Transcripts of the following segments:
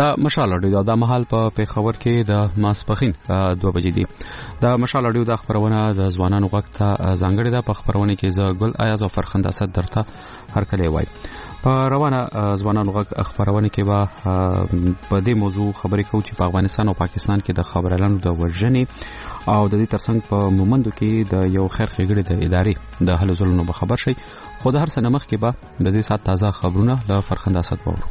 د مشال اډیو د مهال په پیښور کې د ماسپخین 2 بجې دي. د مشال اډیو د خبرونه د ځوانانو وخت ځانګړي د خبرونه کې ز ګل ایاز او فرخنده اسد درته هر کله وای. په روانه ځوانانو غږ خبرونه کې به په دې موضوع خبرې کوو چې په افغانستان او پاکستان کې د خبريالانو د وژنې او د دې ترڅنګ په مومندو کې د یو خیر ښېګړې د ادارې د هلو ځلونو به خبر شي. خو د هر څه نمخ کې به د دې سات تازه خبرونه له فرخنده اسد وورو.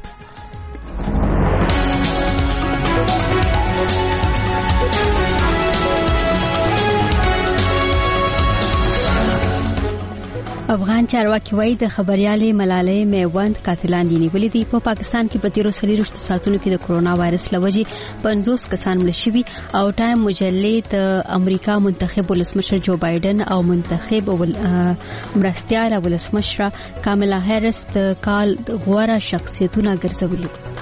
افغان چارواکي وایي د خبريالې ملالۍ میوند قاتلان دي نیولې دي. په پاکستان کې په تیرو 40 ساعتونو کې د کرونا وایرس لوجې 50 کسان مړ شوي او ټایم مجلې د امریکا منتخب ولسمشر جو بایدن او منتخب مرستیال ولسمشر کاملا هریس د کال غوره شخصیتونه ګرځولي.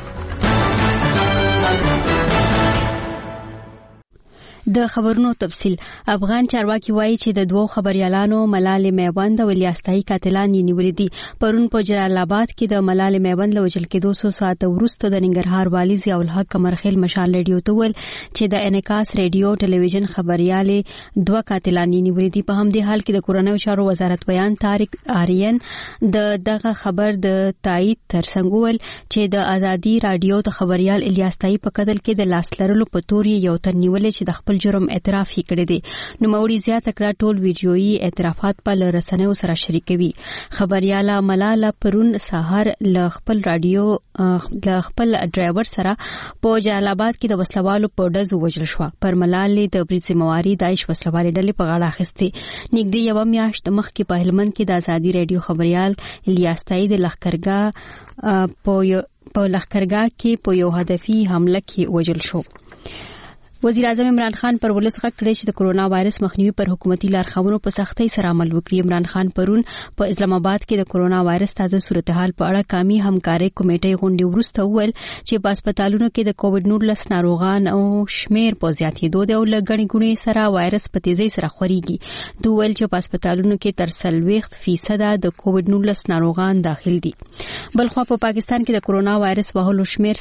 د خبرونو تفصيل. افغان چارواکي وایي چې د دوو خبريالانو ملالۍ میوند او الیاستای قاتلان یې نیولې دي. پرون په جلال آباد کې د ملالۍ میوند لوجل کې 200 ساعت وروسته د ننګرهار والي ضیاء الحق قمرخیل مشال رادیو ته ویل چې د انعکاس رادیو ټلویزیون خبريالې 2 قاتلان یې نیولې دي. په همدې حال کې د کورونیو چارو وزارت بیان طارق آریان دغه خبر د تایید ترڅنګ ول چې د ازادي رادیو د خبريال الیاستای په قتل کې د لاس لرلو په تور یو تن نیولې چې د خپل جرم اعتراف یې کړی دی. نو موري زیات کړه ټول ویډیويي اعترافات په رسنیو سره شریکوي. خبرياله ملاله پرون سحر ل خپل رادیو د خپل ډرایور سره په جلال آباد کې د وسلوالو په ډزو وژل شو. پر ملاله د برید ذمہواری داعش وسلوالي ډلې په غاړه اخیستې. نږدې یو میاشت مخکې په هلمند کې د ازادي رادیو خبريال الیاستای د لخرګاه په لخرګاه کې په یو هدفي حمله کې وژل شو. وزیر اعظم عمران خان پر ولس غږ کړی چې د کرونا وایرس مخنیوي پر حکومتي لارښوونو په سختۍ سره عمل وکړي. عمران خان پرون په اسلام آباد کې د کرونا وایرس تازه صورتحال په اړه قومي همکارۍ کمیټې غونډې وروسته وویل چې په هسپتالونو کې د کووډ 19 ناروغان او شمیر په زیاتېدو دی او لګڼې ګڼې سره وایرس په تیزۍ سره خوريږي. دوی ویل چې په هسپتالونو کې تر 40% د کووډ 19 ناروغان داخل دي. بلخو په پاکستان کې د کرونا وایرس وهلو شمیر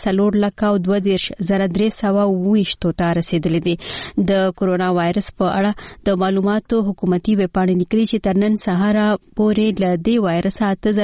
4,32,328 رسیدلې دي. د کرونا وایرس په اړه د معلوماتو حکومتي ویبپاڼې لیکلي چې تر نن سهار پورې له دې وایرس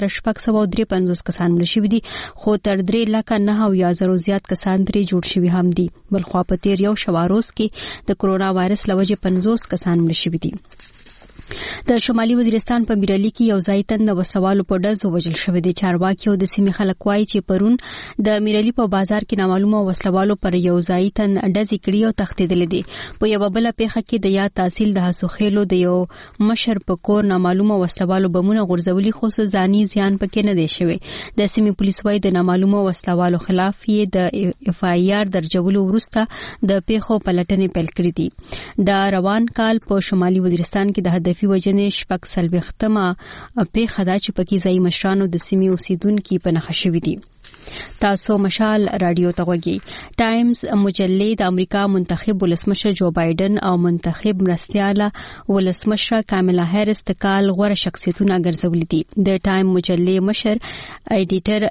8653 کسان مړ شوي دي، خو تر 3,09,000 زیات کسان ترې جوړ شوي هم دي. بلخو په تیر یو شواروز کې د کرونا وایرس لوجې 50 کسان مړ شوي دي. د شمالي وزیرستان په میرالي کې یو ځای تن د وسوالو په ډز وژل شوی دی. چارواکي او د سیمې خلک وایي چې پرون د میرالي په بازار کې نامعلومه وسلوالو پر یو ځای تن ډز کړی او تښتیدل دي. په یو بل پیښه کې د یاد تحصیل د حسوخېلو د یو مشر په کور نامعلومه وسلوالو بمونه غورځولي، خو ځاني زیان پکې نه دی شوی. د سیمې پولیس وایي د نامعلومه وسلوالو خلاف یې د اف آی آر درجولو وروسته د پیښو پلټنې پیل کړې دي. د روان کال په شمالي وزیرستان کې د هدفي وجنې شپږ سلويختمه پیښه ده چې پکې ځای مشرانو د سیمې اوسیدونکو په نښه شوي دي. تاسو مشال رادیو ته وګورئ. ټایمز مجلې د امریکا منتخب ولسمشر جو بایدن او منتخب مرستیاله ولسمشر کاملا هریس د کال غوره شخصیتونه ګرځولي دي. د ټایم مجلې مشر ایډیټر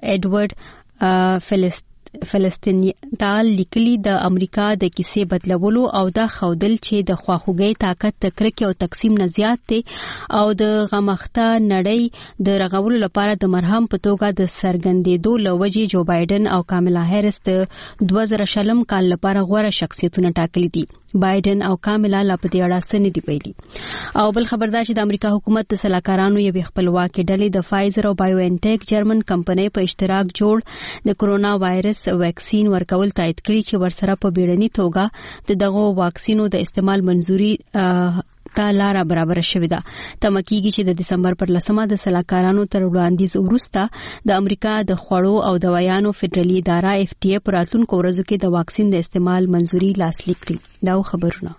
ایډورډ فلسطینیان لیکلي د امریکا د کیسې بدلولو او د خودل چې د خواخوږي طاقت د کرکې او تقسیم نه زیات دي او د غمخته نړۍ د رغولو لپاره د مرهم په توګه د سرګندېدو لوجې جو بایدن او کاملا هریس د 2020 کال لپاره غوره شخصیتونه ټاکلي دي. بایدن او کاملا لا په دې اړه څه نه دی ویلي. او بل خبردار چې د امریکا حکومت د سلاکارانو یو خپلواکي ډلې د فایزر او بایو انټیک جرمن کمپنۍ په اشتراک جوړ د کرونا وایرس ویکسین ورکول تایید کړي چې ورسره په بیړني توګه د دغه واکسینو د استعمال منځوري ته لار برابر شوې ده. تمکیږي چې د دسمبر پر 10 د سلاکارانو تر وړاندیز وروسته د امریکا د خوړو او دوايانو فدرالي اداره اف ټي ای پر راتلونکو ورځو کې د واکسین د استعمال منځوري لاسلیک کړي. دا خبرونه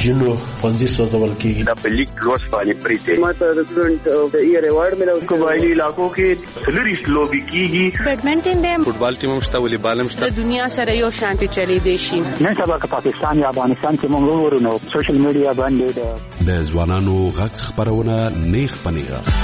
جنو پنځه سوځول کیږي د لیګ لوس باندې پریته ماته د سټوډنټ ایئر ایوارډ ملو قبایلی علاقو کې سلریش لوبي کیږي بیډمنټن د فوټبال ټیم مشته والیبال مشته د دنیا سره یو شانتي چلی دی شي نن سبا که پاکستان یا افغانستان کې موږ ورونو سوشل میډیا باندې د ځوانانو غږ خبرونه نیخ پنیغه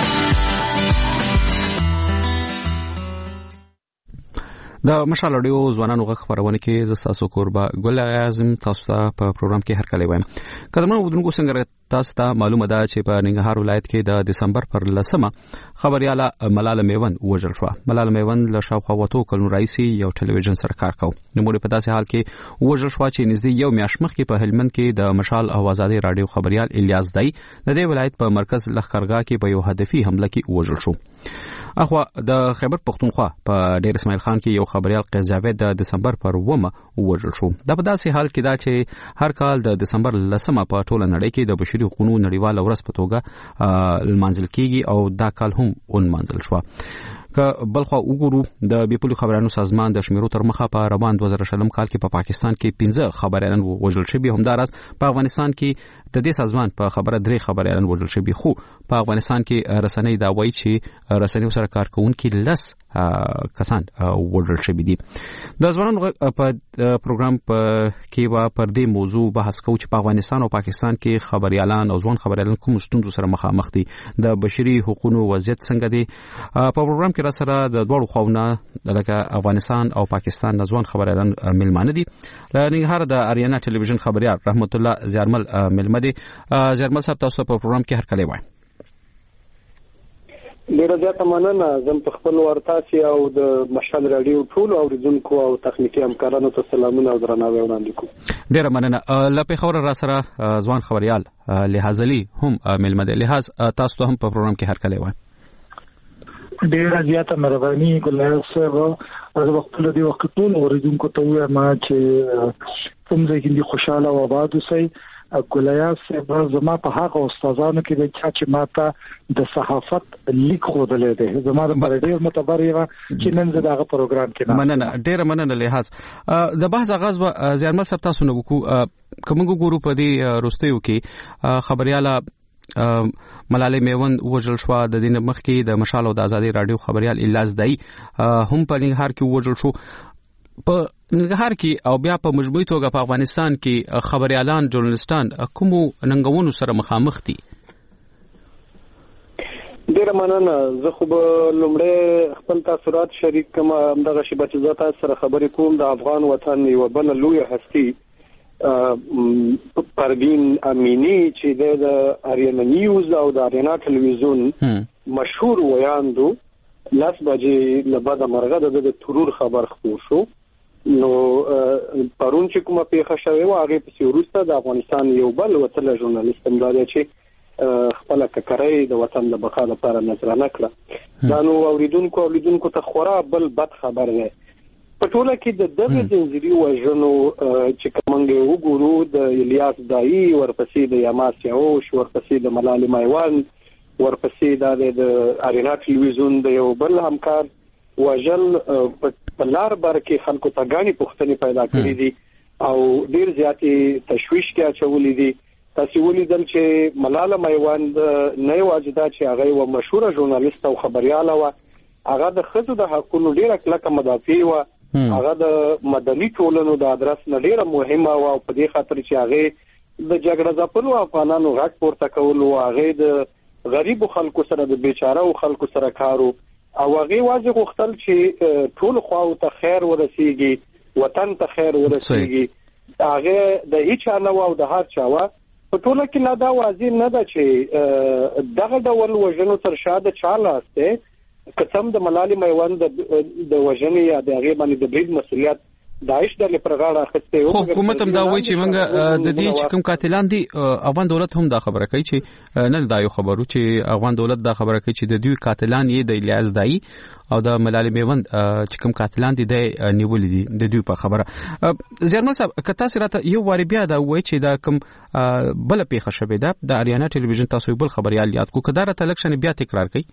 د مشال اډیو ځوانانو غږ خبرونه کې زستاسو کوربه ګل اعظم تاسو ته په پروګرام کې هر کله وایم قدمونو ودونکو څنګه تاسو ته معلومه ده چې په ننګرهار ولایت کې د دسمبر پر 10مه خبرياله ملاله میوند وژل شو. ملاله میوند له شاوخوا وته کلونو رئیسي یو ټلویزیون سره کار کاوه. نو په داسې حال کې وژل شو چې نږدې یو میاشت مخکې په هلمند کې د مشال او آزادي رادیو خبريال الیاس دای د دې ولایت په مرکز لخرګاه کې په یو هدفي حمله کې وژل شو. اخوا د خیبر پختونخوا په ډیر اسماعیل خان کې یو خبريال قیس جاوید د دسمبر پر 9مه وژل شو. دا په داسې حال کې دا چې هر کال د دسمبر 10مه په ټوله نړۍ کې د بشري حقوقو نړیواله ورځ په توګه لمانځل کیږي او دا کال هم ونمانځل شو. که بلخوا وګورو د بیپولي خبرانو سازمان د شمیرو تر مخه په روان 2020 کال کې په پاکستان کې 15 خبريالان وژل شوي، همدارس په افغانستان کې د دې سازمان په خبره 3 خبريالان وژل شوي، خو په افغانستان کې رسنۍ دا وایي چې رسنۍ سره کارکونکي لس کسان وژل شوي دي. د ځوانانو په پروګرام کې وا پر دې موضوع بحث کوو چې په افغانستان او پاکستان کې خبريالان او ځوان خبريالان کوم ستونزو سره مخامخ دي، د بشري حقوقو وضعیت څنګه دي. په پروګرام کې را سره د دوړو خواونه لکه افغانستان او پاکستان د ځوان خبريالان ملمانه دي. لنګهار د اریانا ټلویزیون خبريال رحمت الله زیارمل ملمه دي. زیارمل صاحب تاسو په پروګرام کې هر کله وایي. ډیره زیاته مننه. زم په خپل ورتاسي او د مشال رادیو ټول اوریدونکو او تخنیکی همکارانو ته سلامونه او درناوی وړاندې کوم. ډیره مننه. لپاره خبر را سره ځوان خبريال لحاظلی هم ملمه دي. لحاظ تاسو ته هم په پروګرام کې هر کله وایي. ډیره زیاته مهرباني ګلایو صاحب از وخت له دې وخت ټول اوریدونکو ته وایم چې کوم ځای کې خوشاله او آباد اوسئ. ګلایو صاحب زما په هغه استادانو کې د چې ماته د صحافت لیک خوده دی، زما د ډیر متبرعه چې نن زه دغه پروګرام کې مننه. ډیره مننه. لحاظ د بحث آغاز به زیارمل صاحب تاسو نه وکړو. کوم ګورو په دې روستیو کې خبرياله ملاله میوند وژل شو. د دین مخکې د مشال او د آزادي رادیو خبريال الیاس دای هم په ننګرهار کې وژل شو. په ننګرهار کې او بیا په مجموعي توګه په افغانستان کې خبريالان ژورنالستان کوم ننګونو سره مخامخ دي؟ ډیره مننه. زه خو به لومړی خپل تاثیرات شریک کوم. همدغه شی چې زه تاسو سره خبرې کوم د افغان وطن یو بل لوی هستی پروین امینی چې د اریانا نیوز او د اریانا ټلویزیون مشهور ویاندو لاس بجې لبد مرغه د ترور خبر خپور شو. نو پرون چې کومه پیښه شوه و هغه په سیورسته د افغانستان یو بل وتل ژورنالیست هم دا چې خپل ککرۍ د وطن د بقا لپاره نظرانه کړه. دا نو اوریدونکو ته خورا بل بد خبر دی. په ټوله کې د دغه زنجیري وژنو چې کومنګ وګورو د الیاس دای ورپسې د یماس یاوش ورپسې د ملاله میوند ورپسې د ارینا ټلویزیون د یو بل همکار وژل په لار بر کې خلکو ته غاڼي پوښتنې پیدا کړې دي او ډیر زیاتې تشویش کې اچولې دي. تاسو ولیدل چې ملاله میوند نه یو اجدا چې هغه یو مشهور ژورنالیست او خبريال و، هغه د خزو د حقوقو ډیره کلکه مدافع و، هغه د مدني ټولنو د ادرس نه ډیره مهمه و او په دې خاطر چې هغه د جګړه ځپلو افغانانو غږ پورته کول او هغه د غریب خلکو سره د بیچاره خلکو سره کارو او هغه واځي غوښتل چې ټول خواو ته خیر ورسیږي، وطن ته خیر ورسیږي. هغه د هیڅ نه و او د هر چا و. په ټوله کې لا دا واضح نه ده چې دغه ډول وژنو تر شاده چاله استه قسم د ملاله میوند د وژنې یا د هغه باندې د برید مسولیت داعش د لپاره اخیسته خو حکومت هم دا وایي چې موږ د دې چې کوم قاتلان دي افغان دولت هم دا خبره کوي چې نه دا یو خبرو چې افغان دولت دا خبره کوي چې د دوی قاتلان یې د الیاس دای او د ملاله میوند چې کوم قاتلان دي د نیولې دي د دوی په خبره. زیرمل صاحب کته سره یو واری بیا دا وایي چې دا کوم بل پیښه شوه ده د اریانا ټلویزیون تاسو بل خبريال یاد کو کدار تلکشن بیا تکرار کوي.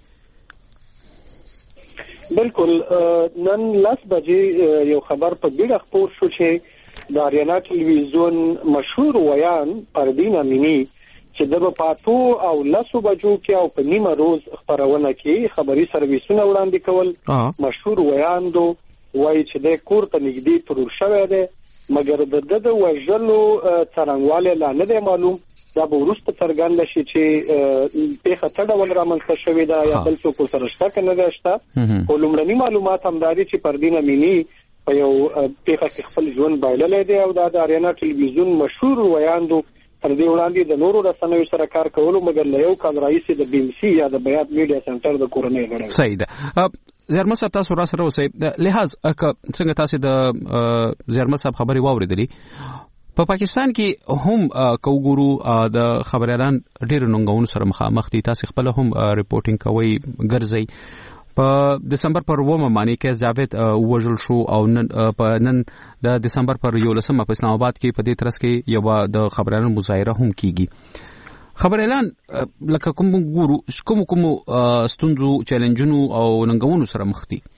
بالکل. نن لاس بجې یو خبر په بیړه خپور شو چې د اریانا ټلویزیون مشهور ویان پردین امینی چې د پاتو او لاسو بجو کې او په نیمه روز خبرونه کې خبري سرویسونه وړاندې کول مشهور ویان دو وایي چې د کور ته نږدې ترور شوی دی مګر د وژلو څرنګواله لا نه دی معلوم دا به وروسته څرګند شي چې پیښه څه ډول رامنځته شوې ده یا بل څوک سره شته که نه ده شته خو لومړني معلومات همداري چې پردین امینی په یو پیښه کې خپل ژوند بایللی دی او دا د اریانا ټلویزیون مشهور ویان دو تر دې وړاندې د نورو رسنیو سره کار کولو مګر له یو کال راهیسې د بي ام سي یا د بیات میډیا سنټر د کورنۍ غړی صحیح ده. زیرمل صاحب تاسو را سره اوسئ لحاظ څنګه تاسو د زیرمل صاحب خبري واوریدلې په پاکستان کې هم کوګورو د خبريالان ډېر نونګونو سره مخامخ دي تاسو خپل هم ریپورټینګ کوي ګرځي په دسمبر پر 2 باندې کې جاوید وژل شو او نن د دسمبر پر 11 په اسلام آباد کې په دې ترڅ کې یو د خبريالانو مظاهره هم کیږي خبريالان لکه کوم ګورو کوم ستونزو چیلنجونو او ننګونو سره مخ دي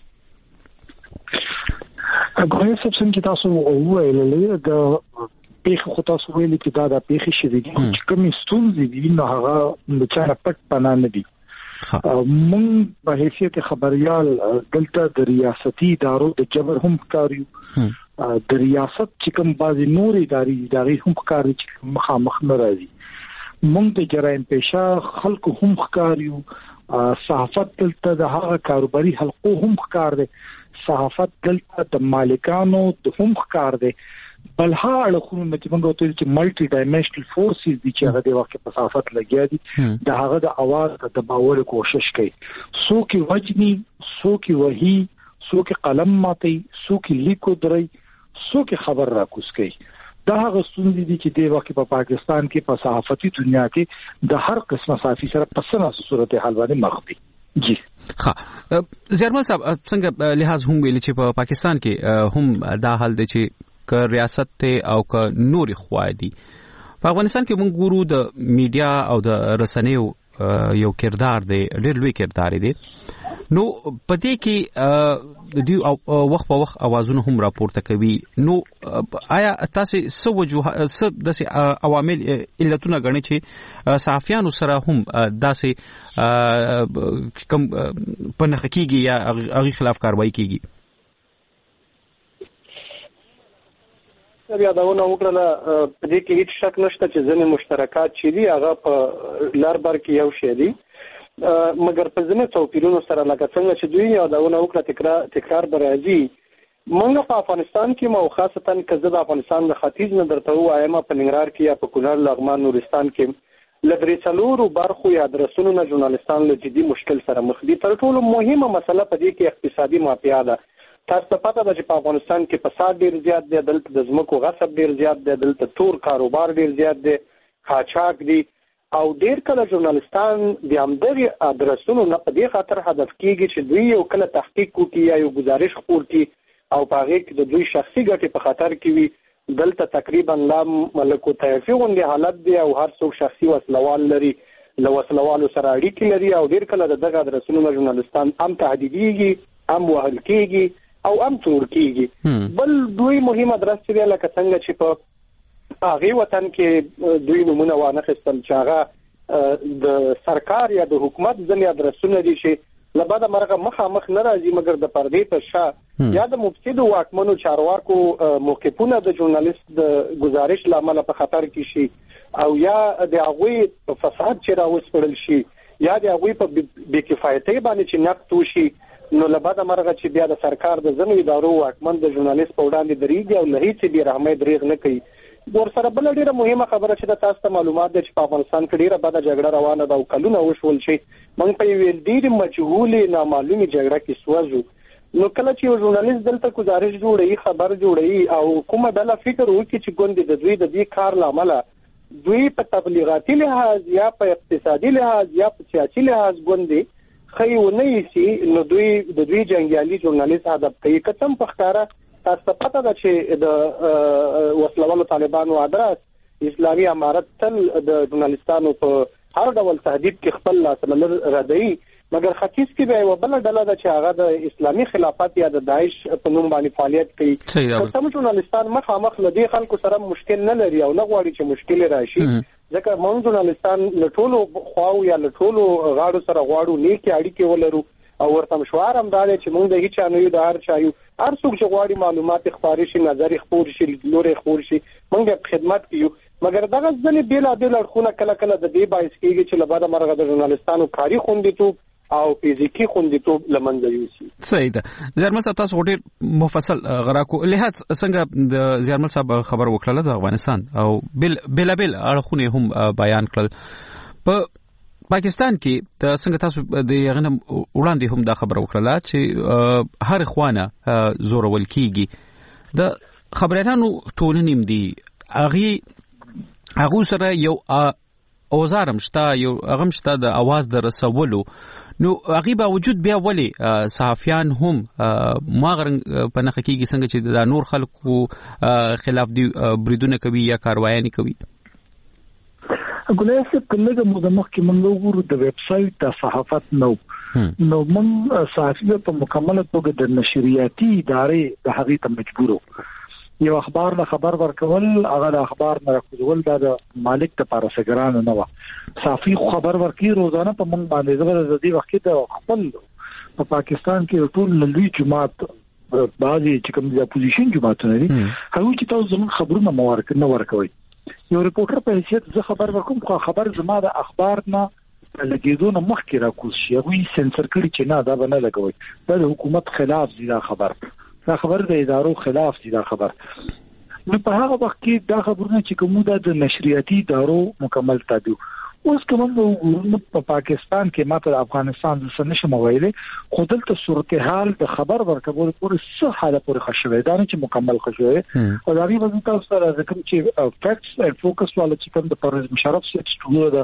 هغه څه چې تاسو وویلې د پیښه خو تاسو ویلې چې دا د پیښې شې دي چې کوم ستونزې دي نو هغه د چا پټ پناه نه دي مونږ په حیثیت خبريال دلته د ریاستي ادارو د جبر هم کاریو د ریاست چې کوم بعضي نور اداري هم کاری چې مخامخ نه راځي مونږ د جرایم پیشه خلکو هم کاریو صحافت دلته د هغه کاروباري حلقو هم کار دي صحافت دلته د مالکانو د هم کار دي بل هغه خو چې موږ ته چې ملټي ډایمنشنل فورسز دي چې هغه د وخت په صحافت لګیا دي د هغه د اواز د دباولو کوشش کوي څوک وجني څوک وਹੀ څوک قلم ماتي څوک لیکو دري څوک خبر راکوس کوي دا هغه ستونزې دي چې د وخت په پاکستان کې په صحافتي دنیا کې د هر قسمه صحافي سره په سناسو صورتحال باندې مخ دي جی ها زیرمل صاحب څنګه لحاظ هم ویل چې په پاکستان کې هم دا حال دی چې که ریاست ته او که نوري خوادي په افغانستان کې موږ ګورو د میډیا او د رسنیو یو کردار دی ډېر لوی کردار دی نو پدې کې د دوی وخت په وخت اوازونه هم راپورته کوي نو آیا تاسو څه وجوه د عوامل علتونه غني چې صحافیانو سره هم داسې کم په نخ کېږي یا هغه خلاف کاروایی کېږي بیا دا ونه وکړه په دې کې هیڅ شک نشته چې ځینې مشترکات چې دي هغه په لار بر کې یو شی دي مګر په ځینې توپیرونو سره لکه څنګه چې دوی یو دا ونه وکړه تکرار به راځي موږ په افغانستان کې مو خاصتا که زه د افغانستان د ختیځ نه درته ووایم په ننګرهار کې یا په کونړ لغمان نورستان کې له درې څلورو برخو یا ادرسونو نه ژورنالستان له جدي مشکل سره مخ دي تر ټولو مهمه مسله په دې کې اقتصادي مافیا ده تاسو ته پته ده چې په افغانستان کې فساد ډیر زیات دی دلته د ځمکو غصب ډیر زیات دی دلته تور کاروبار ډیر زیات دی قاچاق دی او ډیر کله ژورنالستان د همدغه ادرسونو نه په دې خاطر هدف کیږي چې دوی یو کله تحقیق کوي یا یو گزارش خپور کړي او په هغه کې د دوی شخصي ګټې په خطر کې وي دلته تقریبا لا ملکو طیفي غونډه حالت دی او هر څوک شخصي وسلوال لري له وسلوالو سره اړیکې لري او ډیر کله دغه ادرسونو نه ژورنالستان هم تهدیديږي هم وهل کیږي او ام تور کیږي بل دوی مهمه ادرس دی لکه څنګه چې په هغه وطن کې دوی نمونه وانه خپل چاغه د سرکار یا د حکومت ځنې ادرسونه دي چې لباده مرغه مخامخ نه راځي مګر د پردې په شا یا د مفسد واکمنو چارواکو موقفونه د ژورنالیست د گزارش لامل په خطر کې شي او یا د هغه فساد چې راوستل شي یا د هغه په بې کفایتۍ باندې چې نقد وشي نو لباده مرغه چې بیا د سرکار د ځنو ادارو واکمن د ژورنالیست په وړاندې دریږي او لهي چې بیا رحمه دریغ نه کوي ور سره بل ډیره مهمه خبره چې د تاسو ته معلومات ده چې په افغانستان کې ډیره بده جګړه روانه ده او کلونه وشول شي موږ په یو ډیر مجهول نامعلومه جګړه کې سوځو نو کله چې یو ژورنالیست دلته گزارش جوړي خبر جوړي او کومه ډله فکر وکړي چې ګوند د دوی د دې کار لامل دوی په تبلیغاتي لحاظ یا په اقتصادي لحاظ یا په سیاسي لحاظ ګوند خیونه یې نو دوی د دوی جنگیالي ژورنالیست هدف کوي کتم په ښکارا تاسو پته ده چې د وسلوالو طالبانو ادرس اسلامي امارت تل د ژورنالیستانو په هر ډول تهدید کې خپل لاس ردی مګر ختیځ کې به یو بل ډله ده چې هغه د اسلامي خلافت یا د داعش په نوم باندې فعالیت کوي. کوم ژورنالستان مخامخ له دې خلکو سره مشکل نه لري او نه غواړي چې مشکل راشي، ځکه موږ ژورنالستان له ټولو خواو یا له ټولو غاړو سره غواړو نیکې اړیکې ولرو او ورته مشوار هم دا دی چې موږ د هیڅ چا نه یو، د هر چا یو. هر څوک چې غواړي معلومات خپاره شي، نظر خپور شي، لیدلوري خپور شي، موږ خدمت کوو. مګر دغه ځلې بیل اړخونه کله کله د دې باعث کېږي چې له بعده مرغه د ژورنالستانو کاري خوندیتوب او فزیکی خوندیتوب لمنځه یوسي. صحیح ده. زیارمل صاحب تاسو ډېر مفصل غراکو لحاظ څنګه د زیارمل صاحب خبر وکړه د افغانستان او بل اړخونه هم بیان کړل. په پاکستان کې د څنګه تاسو د غنم وړاندې هم دا خبر وکړه چې هر خوانه زورول کیږي. د خبريالانو ټولنې دي هغه سره یو اوزارم شته، یو هغه شته د आवाज در رسولو، نو هغه باوجود بیا ولی صحافیان هم ماغرن په نخ کېږي څنګه چې د نور خلکو خلاف دی بریدونه کوي یا کاروایي کوي. ګولایي چې کله د مخ کې موږ وګورو د ویب سټ د صحافت نو موږ صحافي په مکمل توګه د نشریاتي ادارې د هغې ته مجبورو. یو اخبار له خبر ورکول، هغه د اخبار نه راکول د مالک ته پارسګران نه و. صحافي خبر ورکي روزانه په موږ باندې د دې وخت د خپل په پاکستان کې ټول لوی جماعت بعضي چې کوم د اپوزیشن جماعتونه دي هغه چې تاسو زموږ خبرونه نه ورکوي. یو ریپورټر په حیثیت زه خبر ورکوم، خو خبر زما د اخبار نه لګیدونه مخکې راکوز شي، هغه سنسر کړي چې نه دا به نه لګوي، دا د حکومت خلاف دی، دا خبر د ادارو خلاف دی. دا خبر نو په هغه وخت کې دا خبرونه چې کومه د نشریاتي ادارو مکمل تابع. اوس کوم نو په پاکستان کې ماته افغانستان د سنشم ویلې خو دلته صورتحال د خبر ورکول پورې څه حاله پورې خښوي، دا نه چې مکمل خښوي. او دا وی وځي تاسو سره ځکه چې فیکټس او فوکس والا چې کوم د پرویز مشرف سیټ سټوډیو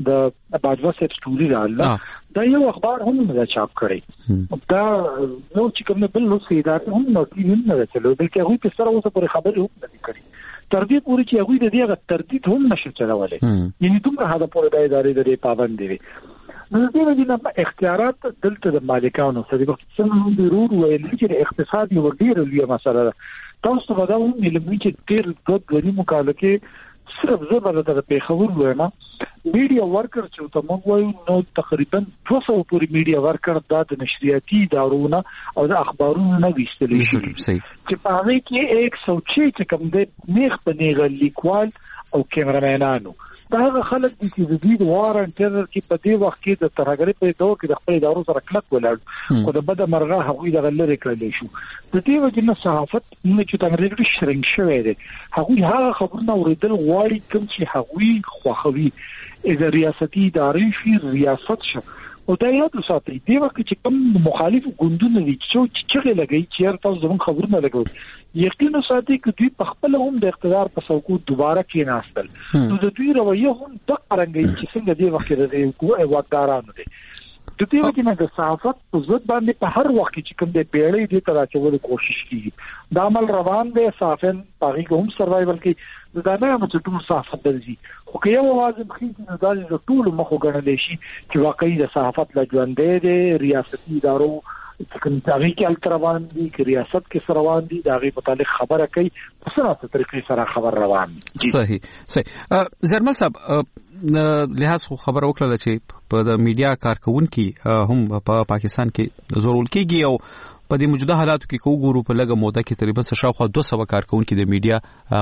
د باجوا سیټ سټوډیو الله دا یو اخبار هم نه چاپ کړی. دا نو چې کوم بل نو سیدات هم نو کینې نه چلو، بلکې هغه په سره اوسه پورې خبرې هم نه کړي تر دې پورې چې هغه د دې تردید هم نشي چلولای. یعنی دومره هدا پورې د ادارې د پابند دي. نو دې وجه اختیارات دلته د مالکانو سره د څنګه ضرور ویل چې اقتصاد یو ډیر لوی مسله ده. تاسو به دا هم علمي چې ډیر غوډ مقاله کې صرف زه به د پیښور وایم میډیا ورکر چې ته موږ وایو نو تقریبا 200 پورې میډیا ورکر د نشریاتي ادارو او د اخبارونو نه ویستل شي چې په هغه کې 106 چې کوم د نیغ په نیغ لیکوال او کیمرامانانو دا هغه خلک دي چې د دې وارنټر کې په دې وخت کې د ترهګرۍ په دور کې د خپل ادارو سره کلک ولاړ خو د بده مرغه هغوی د غلره کړل شو. د دې وجه نه صحافت نه چې تمرین شرنګ شوی دی، هغوی هغه خبرونه اوریدل غواړي کوم چې هغوی خوښوي اذا ریاستي ادارې شي ریاست شي. او دا یاد وساتئ دی وخت چې کوم مخالف ګوندونه دي چې لګي چې تاسو زموږ خبرونه لګوي یقینا ساتي چې دوی په خپل هم د اقتدار په څوکو دوباره کې ناستل. نو د دوی رویه هم د قرنګي چې څنګه دی وخت د واکدارانو دي. د دې وجه نه د صحافت په ضد باندې په هر وخت چې کوم د پیړۍ د تراچولو کوشش کیږي دا عمل روان دی. صحافن پاغي کوم سروایول کې دا نه چې ټول صحافت درځي خو که یو لازم خېږي دا د ټول مخو غړل شي چې واقعي د صحافت لا ژوندې دي ریاستي ادارو کوم تاریخ کې روان دي چې ریاست کې روان دي دا غي متعلق خبره کوي په سره طریقې سره خبر روان دي. صحیح زرمل صاحب لحاظ خو خبر وکړه چې په د میډیا کارکونکو هم په پاکستان کې زورول کېږي او په دې موجوده حالاتو کې کو ګورو په لګه موده کې تقریبا شاوخوا 200 کارکونکو د میډیا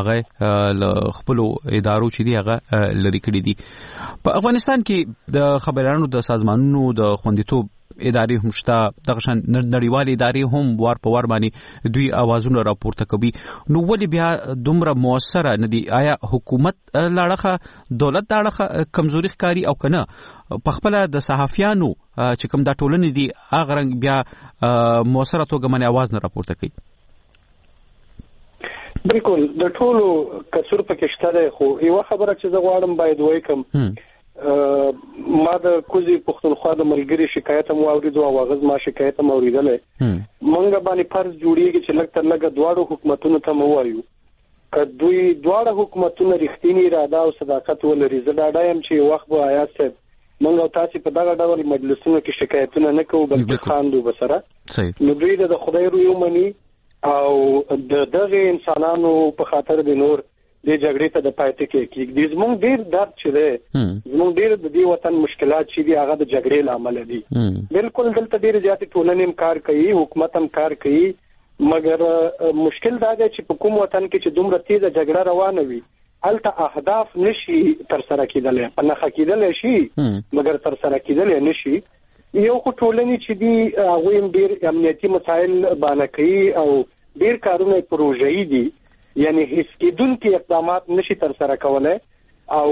هغه خپل ادارو چې دی هغه لري کړی دي. په افغانستان کې د خبرانو د سازمانونو د خوندیتوب ادارې هم شته، دغه شان نړیوالې ادارې هم وار په وار باندې دوی اوازونه راپورته کوي. نو ولې بیا دومره موثره نه دي؟ آیا حکومت لاړه دولت لاړه کمزوري ښکاری او کنه په خپل د صحافیانو چې کوم د ټولنې دي هغه رنګ بیا موثره توګه باندې आवाज نه راپورته کوي؟ بالکل د ټولو کسر په کې شته. خو یو خبره چې زه غواړم باید وای کوم ما د کوزي پښتونخوا د ملګری شکایت مو اوریدو او غږ ما شکایت مو اوریدلې مونږ باندې فرض جوړیږي چې لکه تر لګه دواړو حکومتونو ته مو وایو که دوی دواړه حکومتونه رښتینی اراده او صداقت ولري. زه دا ډایم چې وخت به آیات صاحب موږ تاسو په دغه ډول مجلسونو کې شکایتونه نه کوو بلکې خاندو بسره نو دوی د خدای روی مني او دغه انسانانو په خاطر د نور د جګړې ته د پاتې کېږي زموږ ډیر درد چې ده زموږ ډیر د دې وطن مشکلات چې دي هغه د جګړې لامل دي بالکل دلته ډیر زیات ټولنې هم کار کوي حکومت هم کار کوي مګر مشکل دا دی چې په کوم وطن کې چې دومره تیزه جګړه روانه وي هلته اهداف نشي تر سره کېدلی په نښه کېدلی شي مګر تر سره کېدلی نشي یو خو ټولنې چې دي هغوی هم ډیر امنیتي مسایل باندې کوي او ډیر کارونه پروژه‌ایي دي یعنی هیڅ کېدونکي اقدامات نشي تر سره کولای او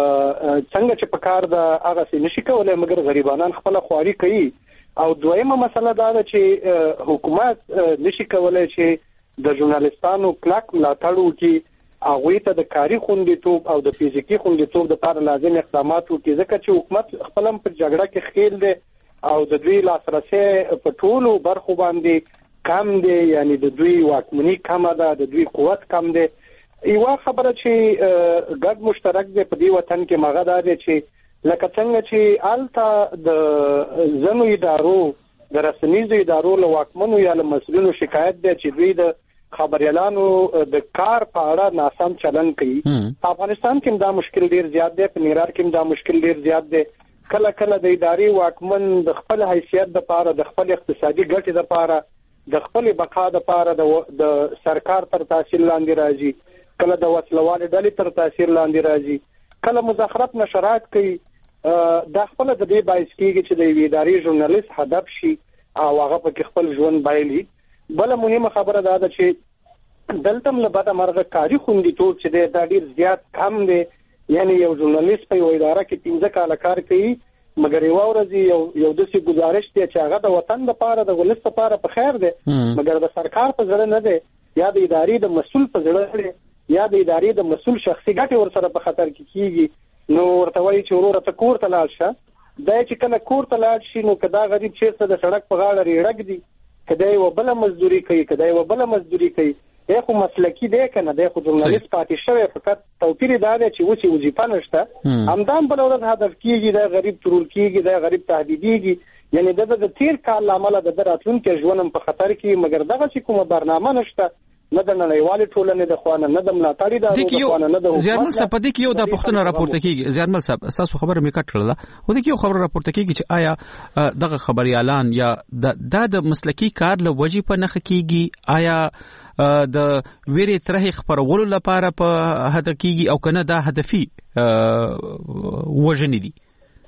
څنګه چې په کار د هغه څه نشي کولای مګر غریبانان خپل خواري کوي او دویمه مسله دا ده چې حکومت نشي کولای چې د ژورنالیستانو کلک ملاتړ وکړي هغوی ته د کاري خوندیتوب او د فزیکي خوندیتوب لپاره لازم اقدامات وکړي ځکه چې حکومت خپل هم په جګړه کې ښکیل دی او د دوی لاسرسی په ټولو برخو باندې کم دی یعنی د دوی واکمني کمه ده د دوی قوت کم دی یوه خبره چې ګډ مشترک دی په دې وطن کې مغه دا دی چې لکه څنګه چې الته د ځینو ادارو د رسنیزو ادارو له واکمنو یا له مسؤلینو شکایت دی چې دوی د خبريالانو د کار په اړه ناسم چلن کوي په افغانستان کې دا مشکل ډیر زیات دی په ننګرهار کې دا مشکل ډیر زیات دی کله کله د اداري واکمن د خپل حیثیت لپاره د خپل اقتصادي ګټې لپاره د خپل بقا لپاره د سرکار تر تاثیر لاندې راځي کله د وسلوالې ډلې تر تاثیر لاندې راځي کله مزخرف نشرات کوي دا خپل د دې باعث کیږي چې د اداري ژورنالیست هدف شي او هغه په خپل ژوند بایلي بل مهمه خبره دا ده چې دلته له بده مرغه کاری خوندیتوب چې دا ډیر زیات کم دی یعنی یو ژورنالیست په یو اداره کې 15 کال کار کوي مګر یو ورځ یو داسې گزارش دی چې هغه د وطن لپاره د ولس لپاره په خیر دی مګر د سرکار په زړه نه دی یا د ادارې د مسؤل په زړه دی یا د ادارې د مسؤل شخصي ګټې ورسره په خطر کې کیږي نو ورته وایي چې وروره ته کور ته لاړ شه دا چې کله کور ته لاړ شي نو که دا غریب چېرته د سړک په غاړه ریړک دی که دی یوه بله مزدوري کوي که دی یوه بله مزدوري کوي دی خو مسلکي دی که نه دی خو ژورنالیست پاتې شوی فقط توپیر دا دی چې اوس یې وظیفه نشته همدا هم بله ورځ هدف کېږي دی غریب ترور کېږي دی غریب تهدیدېږي یعنی د تېر کال له امله د ده راتلونکی ژوند هم په خطر کې مګر دغسې کومه برنامه نشته نه د نړیوالې ټولنې د خوا نه د ملاتړي ادارو د خوا نه د حکومت زیارمل صاحب په دې کې یو دا پوښتنه راپورته کېږي زیارمل صاحب ستاسو خبره مې کټ کړله خو دې کې یو خبره راپورته کېږي چې آیا دغه خبريالان یا د مسلکي کار له وجې په نښه کېږي آیا د ویرې ترهې خپرولو لپاره په هدف کېږي او کنه دا هدفي وژنې دي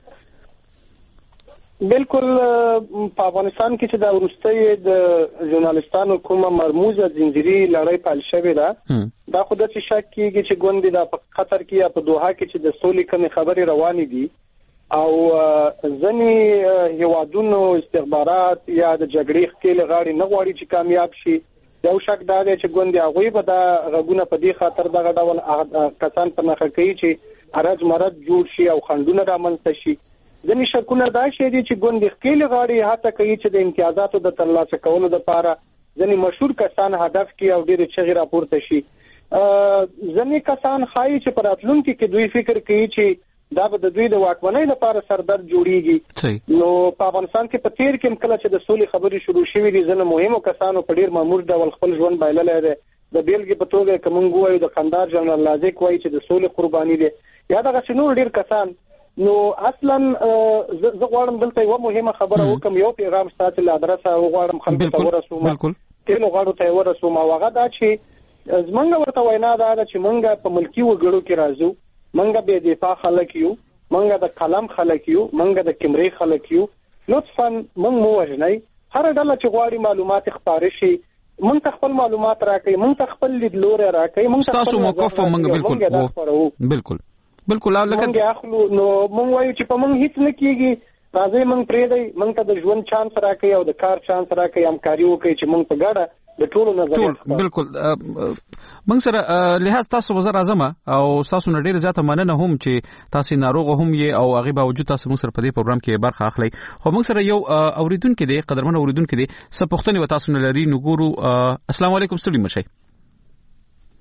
بالکل په افغانستان کې چې دا وروستۍ د ژورنالیستانو کومه مرموزه ځنځیري لړۍ پیل شوې ده دا خو داسې شک کېږي چې ګوندې دا په قطر کې یا په دوحه کې چې د سولې کمې خبرې روانې دي او ځینې هیوادونو استخبارات یا د جګړې ښکېلې غاړې نه غواړي چې کامیاب شي یو شک دا دی چې ګوندې هغوی به دا غږونه په دې خاطر دغه ډول کسان په نښه کوي چې ارج مرج جوړ شي او خنډونه رامنځته شي ځینې شکونه دا شی دي چې ګوندې ښکېلې غاړې هڅه کوي چې د امتیازاتو د ترلاسه کولو لپاره ځینې مشهور کسان هدف کړي او ډېرې چغې راپورته شي ځینې کسان ښایي چې په راتلونکي کې دوی فکر کوي چې دا به د دوی د واکمنۍ لپاره سردرد جوړیږي نو په افغانستان کې په تیر کې کله چې د سولې خبرې شروع شوې دي ځینې مهمو کسانو په ډېر معمول ډول خپل ژوند بایللی دی د بیلګې په توګه که موږ ووایو د قندهار جنرال نازک وایي چې د سولې قرباني دی یا دغسې نور ډېر کسان نو اصلا زه غواړم دلته یوه مهمه خبره وکړم یو پیغام ستاسو له ادرسه وغواړم خلکو ته ورسوم ټولو غاړو ته ورسوم او هغه دا چې زمونږ ورته وینا دا ده چې موږ په ملکي وګړو کې راځو موږ بې دفاع خلک یو موږ د قلم خلک یو موږ د کیمرې خلک یو لطفا موږ مو وژنئ هر ډله چې غواړي معلومات خپاره شي موږ ته خپل معلومات راکړئ موږ ته خپل لیدلوری راکړئ موږ ستاسو موقف موږ بالکل او لکه موږ اخلو نو موږ وایو چې په موږ هیڅ نه کېږي راځئ موږ پرېږدئ موږ ته د ژوند چانس راکړئ او د کار چانس راکړئ همکاري وکړئ چې موږ په ګډه د ټولو نظر بالکل موږ سره لحاظ تاسو وزیر اعظم او تاسو نه ډېر زیاته مننه هم چې تاسو ناروغ هم یې او هغه باوجود تاسو موږ سره په دې پروګرام کې برخه اخلي خو موږ سره یو اوریدونکو دی قدرمن اوریدونکو دی څه پوښتنه و تاسو نه لري نو ګورو السلام علیکم ستړي مشي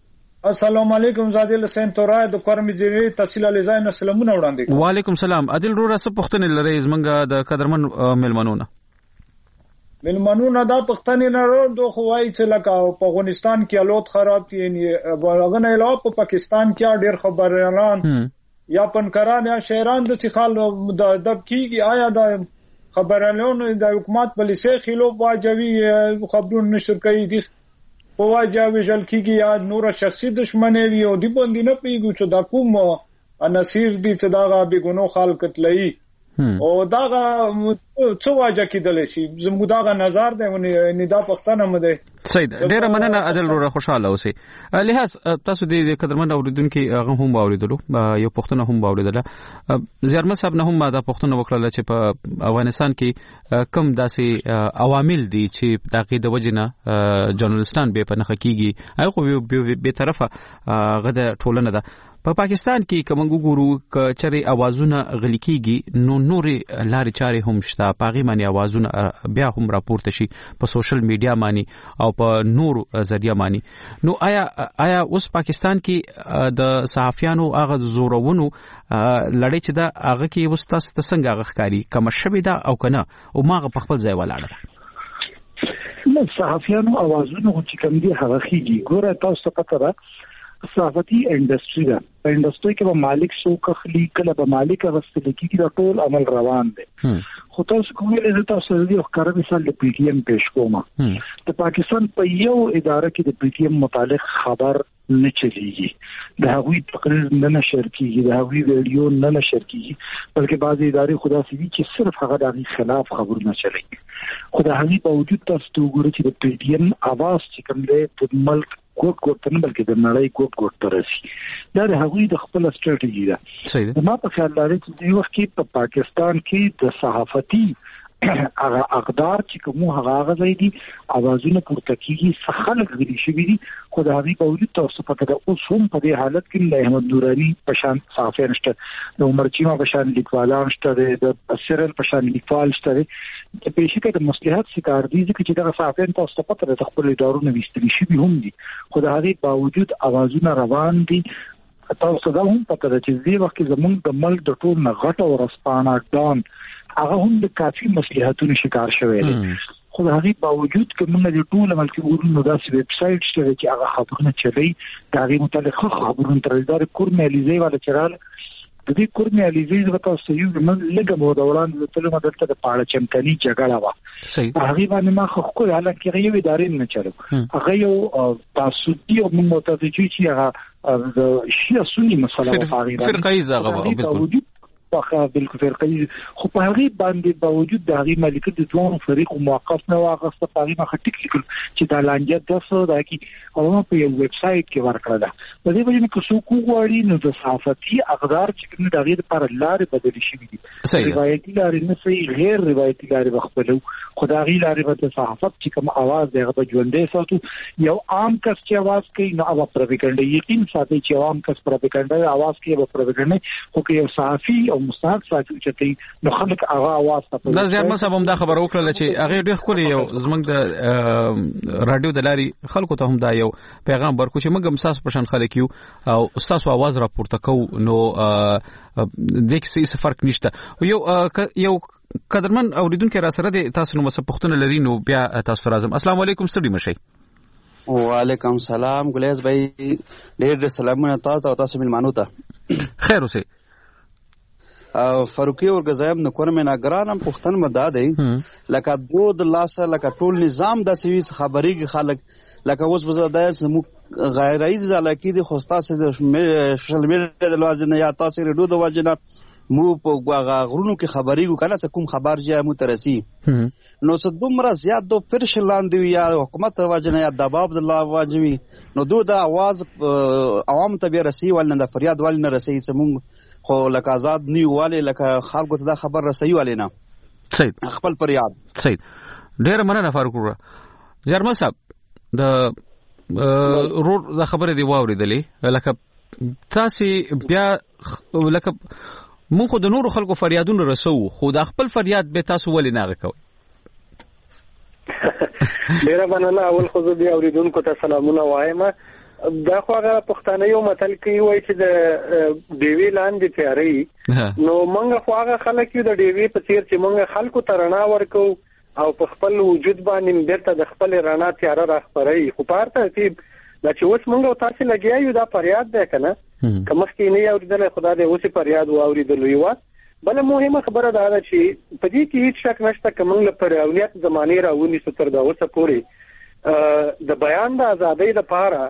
السلام علیکم زادل حسین تورای د کورم جری تحصیل الیزاین سلامونه وړاندې. وعلیکم سلام. عادل رورا څه پوښتنه لري زمونږ د قدرمن ملمنونه دا پښتنې نه دوه خوای چې لکه په افغانستان کې حالات خراب دي یعنی هغه نه علاوه په پاکستان کې ډېر خبريالان یا پنکران یا شهران د څخال د دب کیږي آیا د خبريالانو د حکومت پالیسي خلاف واجبي خبرونه نشر کوي دي په واجبي ځل کیږي یا نور شخصي دښمنۍ وي او دی باندې نه پیږي چې دا کوم انصیر دي چې دا به ګونو خلک تللی او دا څه واجه کېدل شي زموږ دا نظر دی ونی دا پښتنه مده. سید ډیره مننه عادل رور خوشاله اوسئ. لحاظ تاسو د قدرمن اوریدونکو هغه هم اوریدلو یو پښتنه هم اوریدله زیارمل صاحب نه هم دا پښتنه وکړه چې په افغانستان کې کم داسې عوامل دي چې دغه د وجنه جرنالستان به په نخ کیږي هغه به طرفه غده ټولنه ده. په پاکستان کې کوم ګورو کچري اوازونه غلي کیږي نو نورې لارې چارې هم شته پاغي معنی اوازونه بیا هم راپورته شي په سوشل میډیا معنی او په نور ذریعہ معنی. نو آیا اوس پاکستان کې د صحافیانو هغه زورونو لړۍ چې دا هغه کې وستا څنګه هغه ښکاری کوم شوی دا او کنه او ماغه په خپل ځای ولاړه نو صحافیانو اوازونه چې کوم دي هغه خيږي ګوره تاسو پته ده صحافتي انډستری ده په انډستری کې به مالک سو کخلی کله به مالک واستل کیږي دا ټول عمل روان دي. خو تاسو کومه لږه تاسو د یو ښکار مثال د پی ټی ایم پېښ کوم د پاکستان په یو اداره کې د پی ټی ایم متعلق خبر نه چلیږي د هغوی تقریر نه نشر کیږي د هغوی ویډیو نه نشر کیږي بلکې بعضی ادارې خدا سي چې صرف هغه د خلاف خبرونه چلي. خو د هغې باوجود تاسو وګورئ چې د پی ټی ایم اواز چې کوم دی د ملک ګوت نه بلکې د نړۍ ګوت تر رسي دا د هغوی د خپل استراتیژي ده. ما په خیال لري چې د وخت کې په پاکستان کې د صحافتي هغه اقدار چې کوم هغه ځای دي اوازونه پورته کیږي خلک غلي شوی دي خو د هغې باوجود تاسو پته ده اوس هم په دې حالت کې د احمد نوراني په شان صحافیان شته د عمر چیما په شان لیکوالان شته د سیرل په شان لیکوال شته د پېښې د مصلحت سکار دي چې دا صحافیان تاسو پته ده خپل ادارونه وستري شوی هم دي خو د هغې باوجود اوازونه روان دي. تاسو دا هم پته ده چې دې وخت زمونږ د ملک د ټول نه غټ او رسپانه ډان هغه هم د کافي مصلحتونو شکار شوی دی. خو د هغې باوجود که موږ د ټول ملک ورونو داسې ویب سایټ شته چې هغه خبرونه چلی د هغې متعلق خبرونه تر دا کورمي علیزی والا چرال د دې کورمي علیزی زه تاسو یو لږه موده وړاندې د تلو دلته د پاړه چمتني جګړه وه هغې باندې ما خو حالانکه هغه یو ادارې نه چلو هغه یو تعصبي او موږ ورته چې هغه د شیعه سني مسله وه فرقیزه هغه په بالکل فرقي خو په هغه باندې باوجود د هغه ملکیت د دوه فریق موقف نه واغسته په هغه مخ ټیک لیکل چې د لانجه د څه د کی او په یو ویب سټ کې ورکړه ده په دې وجه کې څوک غواړي نو د صحافتي اقدار چې کوم د هغه لپاره لارې بدلې شي دي روایتي لارې نه سي غیر روایتي لارې بخپلو خدای لارې د صحافت چې کوم आवाज دغه په ژوندې ساتو یو عام کس چې आवाज کوي نو هغه پروپاګاندا یقین ساتي چې عام کس پروپاګاندا आवाज کوي به پروپاګاندا خو کې یو صحافي مستحق ساتي چې نو خلک هغه आवाज ته دا ځکه مې سبا هم دا خبر وکړه چې هغه ډېر خوري یو زمنګ د رادیو د لاري خلکو ته هم دا یو پیغام ورکو چې موږ هم تاسو په شان خلک یو او تاسو आवाज راپورته کو نو د څه فرق نشته یو قدرمن اوریدونکو را سره د تاسو نو مسپختونه لري نو بیا تاسو راځم. السلام علیکم ستړي مشي. وعلیکم سلام ګلیز بھائی ډېر سلامونه تاسو ملمانو ته خیر اوسه فاروقي ورګزایم نو کورمه ناګرانم پښتن مدادي لکه دود لاسه لکه ټول نظام د سویس خبري خلک لکه اوس وزدای سمو غیر رئیس علاقې د خوستا سره سوشل میډیا د لوازنه یا تاسو ریډو د واجنه مو په غرونو کې خبري وکړه چې کوم خبر جه مو ترسي نو څه دومره زیات دو فرشلان دی یا حکومت واجنه یا دباب د الله واجوي نو د आवाज عوام ته به رسي ول نه فریاد ول نه رسي سمو خو لکه آزاد نیواله لکه خلکو ته دا خبر رسي والے نه صحیح خپل پریاد صحیح ډېر مننه فاروق ورو جرمل صاحب د رور د خبره دی واوریدلې لکه تاسو بیا لکه مونږ خو د نورو خلکو فریادونه رسو خو د خپل فریاد به تاسو ولې نه غوښوي. ډیره مننه اول خو دې اوریدونکو ته سلامونه وایم دا خو هغه پښتانه یو متل کوي وایي چې د ډیوی لاندې تیارې نو موږ خو هغه خلک یو د ډیوی په څیر چې موږ خلکو ته رڼا ورکو او په خپل وجود باندې بیرته د خپل رڼا تیاره راخپروي. خو په هر ترتیب دا چې اوس موږ او تاسو لګیا یو دا فریاد دی کنه که مخکې نه اوریدل خدا دې اوس فریاد واوریدل یو. بل مهمه خبره دا ده چې په دې کې هیڅ شک نشته چې موږ له پرونیت زمانه راونی ستر دا اوسه پورې د بیان د ازادۍ لپاره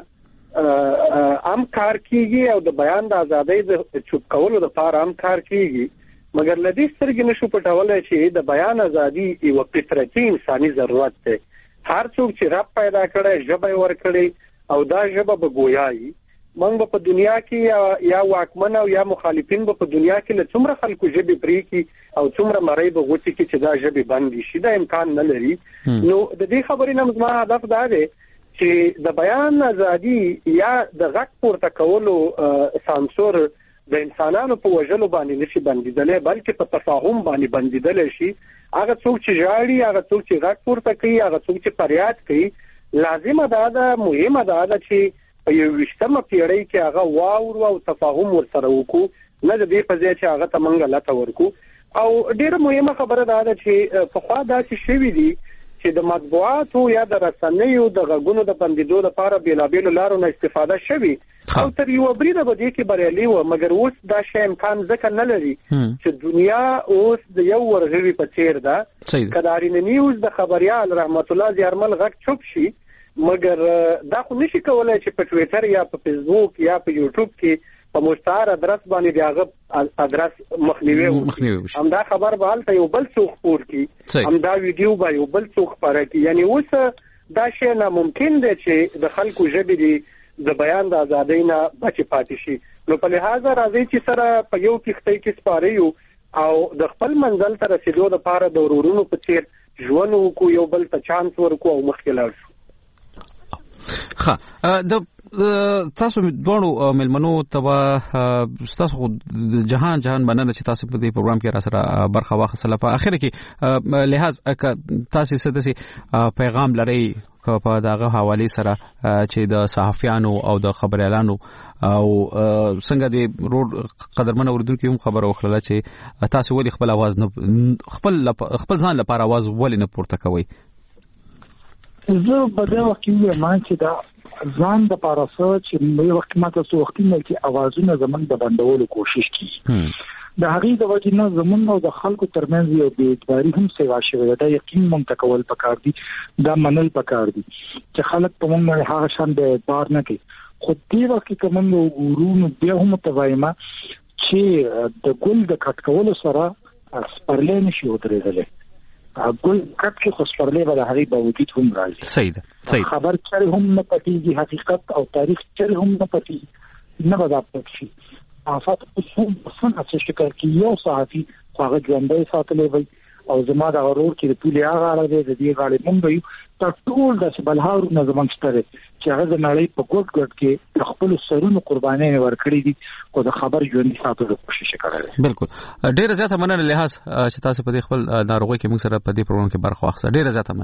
عام کار کیږي او د بیان د ازادۍ د چوپ کولو لپاره عام کار کیږي، مګر لدی سترګې نشو پټولای چې د بیان ازادي یو فطرتي انساني ضرورت ده. هر څوک چې رب پیدا کړی ژبه ورکړي او دا ژبه به گویایي. موږ په دنیا کې یا واکمن او یا مخالفین په دنیا کې له څومره خلکو ژبې پرې کی او څومره مړی به غوټي کې چې دا ژبې بندي شي، دا امکان نه لري. نو د دې خبرې نه زما هدف دا دی چې د بیان ازادي یا د غږ پورته کولو سانسور د انسانانو په وژلو باندې نشي بندیدلې، بلکې په تفاهم باندې بندیدل شي. هغه څوک چې ژاړي، هغه څوک چې غږ پورته کوي، هغه څوک چې فریاد کوي، لازمه ده مهمه ده چې په 20مه پیړۍ کې هغه واورو او تفاهم ورسره وکړو، نه د دې په ځای چې هغه ته منګه لته ورکو. او ډیره مهمه خبره ده چې په خوا داسې شوي دي چې د مطبوعاتو یا د رسنیو د غږونو د بندیدو لپاره بیلابیلو لارو نه استفاده شوي او تر یو بریده به دې کې بریالي و، مګر اوس دا شی امکان ځکه نه لري چې دنیا اوس د یو ورغوي په څیر ده. که د اړینه نیوز د خبریال رحمت الله زیارمل غږ چوپ شي، مګر دا خو نشي کولای چې په ټویټر یا په فیسبوک یا په یوټیوب کې په مستعار ادرس باندې د هغه ادرس مخنیوي وکړي. همدا خبر به هلته یو بل څوک خپور کړي، همدا ویډیو به یو بل څوک خپاره کړي. یعنی اوس دا شی ناممکن دی چې د خلکو ژبې دي د بیان د ازادۍ نه بچې پاتې شي. نو په لحاظه راځي چې سره په یو کښتۍ کې سپاره یو او د خپل منزل ته رسیدو لپاره د ورورونو په څیر ژوند وکړو، یو بل ته چانس ورکړو او مخکې لاړ شو. د تاسو دوه ملمنو ته تاسو جهان مننه چې تاسو په دې پروګرام کې را سره برخه واخیستله. په اخر کې لحاظ تاسو څه پیغام لرئ په دغه حواله سره چې د صحافیانو او د خبريالانو او څنګه د قدرمن اوریدونکو هم خبر اوخله چې تاسو ولې خپل आवाज نه خپل ځان لپاره आवाज ولې نه پورته کوئ؟ زه په دې وخت کې ما چې دا ځان د پاراسه چې مې وخت ما تاسو وخت نه کې اوازونه زمون د بندولو کوشش کوي. د هغې د وجې نه زمون او د خلکو ترمنځ یو بې اعتباري هم سیوا شوې ده. یقین مونږ ته کول پکار دي، دا منل پکار دي چې خلک په مونږ هغه شان د اعتبار نه کوي. خو دې وخت کې کوم ورونو بیا هم متوایمه چې د ګل د کټ کولو سره سپرلې نشي ودرېدلې. ګل کټ کې خو سپرلې به د هغې باوجود هم راځي. صحیح ده. خبر چېرې هم نه پټېږي، حقیقت او تاریخ چېرې هم نه پټېږي، نه به دا پټ شي. افات هم څنګه چې شکل کې یو صحافي خو هغه ژوندی ساتلی وي او زما د غرور کې د ټولې هغه اړه دی د دې غاړې مونږ یو تر ټول داسې بلهارونه زمونږ شته دی چې هغه د نړۍ په ګوټ کې د خپلو سرونو قربانۍ ورکړي دي خو د خبر ژوندي ساتلو کوشش کړی دی. بالکل ډېره زیاته مننه لحاظ چې تاسو په دې خپل ناروغۍ کې موږ سره په دې پروګرام کې برخه واخیسته. ډېره زیاته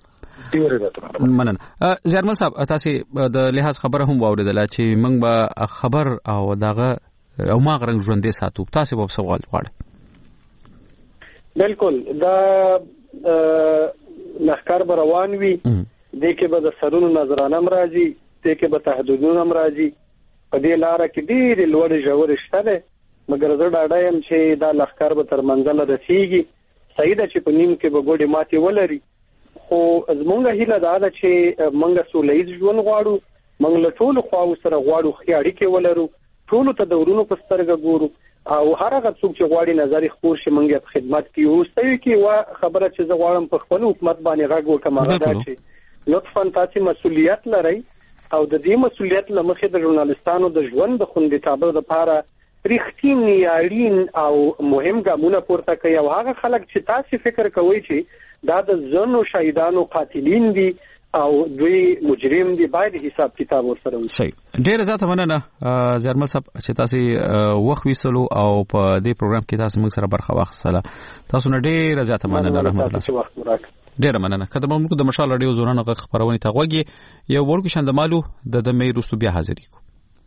مننه. زیارمل صاحب تاسو د لحاظ خبره هم واوریدله چې موږ به خبر او دغه او ما غرنګ ژوندې ساتو. تاسو په سوال غواړئ؟ بالکل دا لخر روان وي، دې کې به د سرونو نظرانه راځي، دې کې به تحدیدونه راځي. په دې لار کې ډېر لوړ ژور شته ده، مګر زه ډاډه یم چې دا لخر به تر منځله رسیږي. صحیح ده چې په نیم کې به ګوډې ماتې ولري، خو زمونږ هیله دا ده چې موږ سوله ییز ژوند غواړو، موږ له ټولو خواو سره غواړو ښې اړیکې ولرو، ټولو ته د ورونو په سترګه ګورو او هر هغه څوک چې غواړي نظر خپور شي موږ په خدمت کې اوسئ. کې وا خبره چې زه غواړم په خپل حکومت باندې غږ وکم هغه دا چې لطفاً تاسو مسؤلیت لرئ او د دې مسؤلیت لمخې د ژورنالستانو د ژوند د خوندیتابه لپاره رښتینی اړین او مهم ګامونه پورته کوي. او هغه خلک چې تاسو فکر کوئ چې دا د زنو شهیدانو قاتلین دي او دوی مجرم دي باید حساب کتاب ورسره وشي. صحیح. ډېر زیاته مننه زرمل صاحب چې تاسو وخت ویسلو او په دې پروګرام کې تاسو موږ سره برخه واخیستله. تاسو نه ډېر زیاته مننه رحمت الله. ډېر مننه. کله موږ د مشال رادیو زورانو غږ خبرونه ته غوږی یو ورکو شندمالو د مې رستو بیا حاضر کو.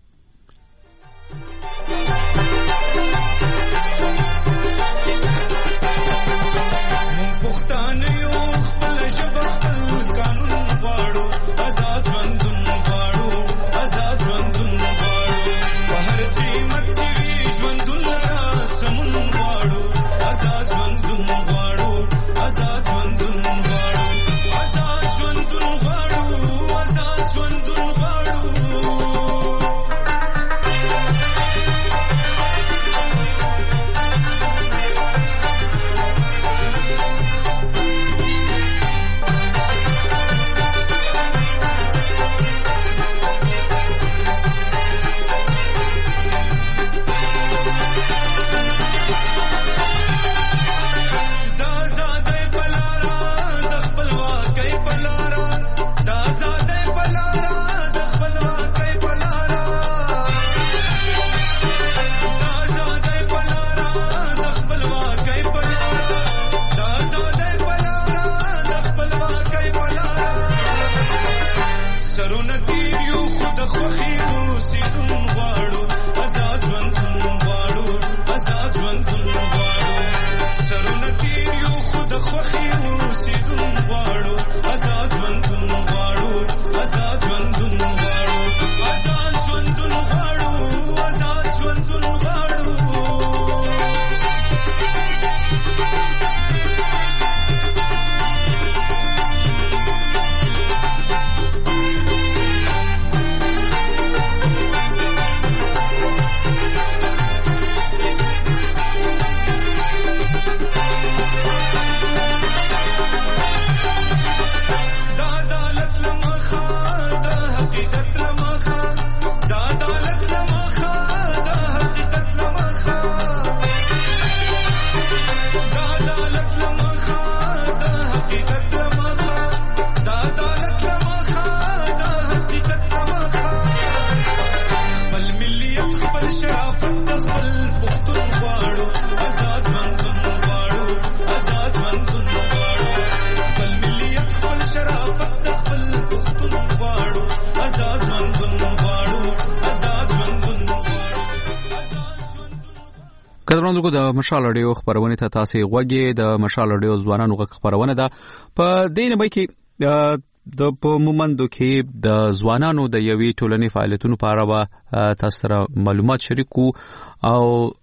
کډرونکو د مشال رادیو خبرونه ته تاسو غوږی د مشال رادیو ځوانانو غږ خبرونه ده په دینه به کې د په مومندو کې د ځوانانو د یوې ټولنې فعالیتونو په اړه تاسو سره معلومات شریکو او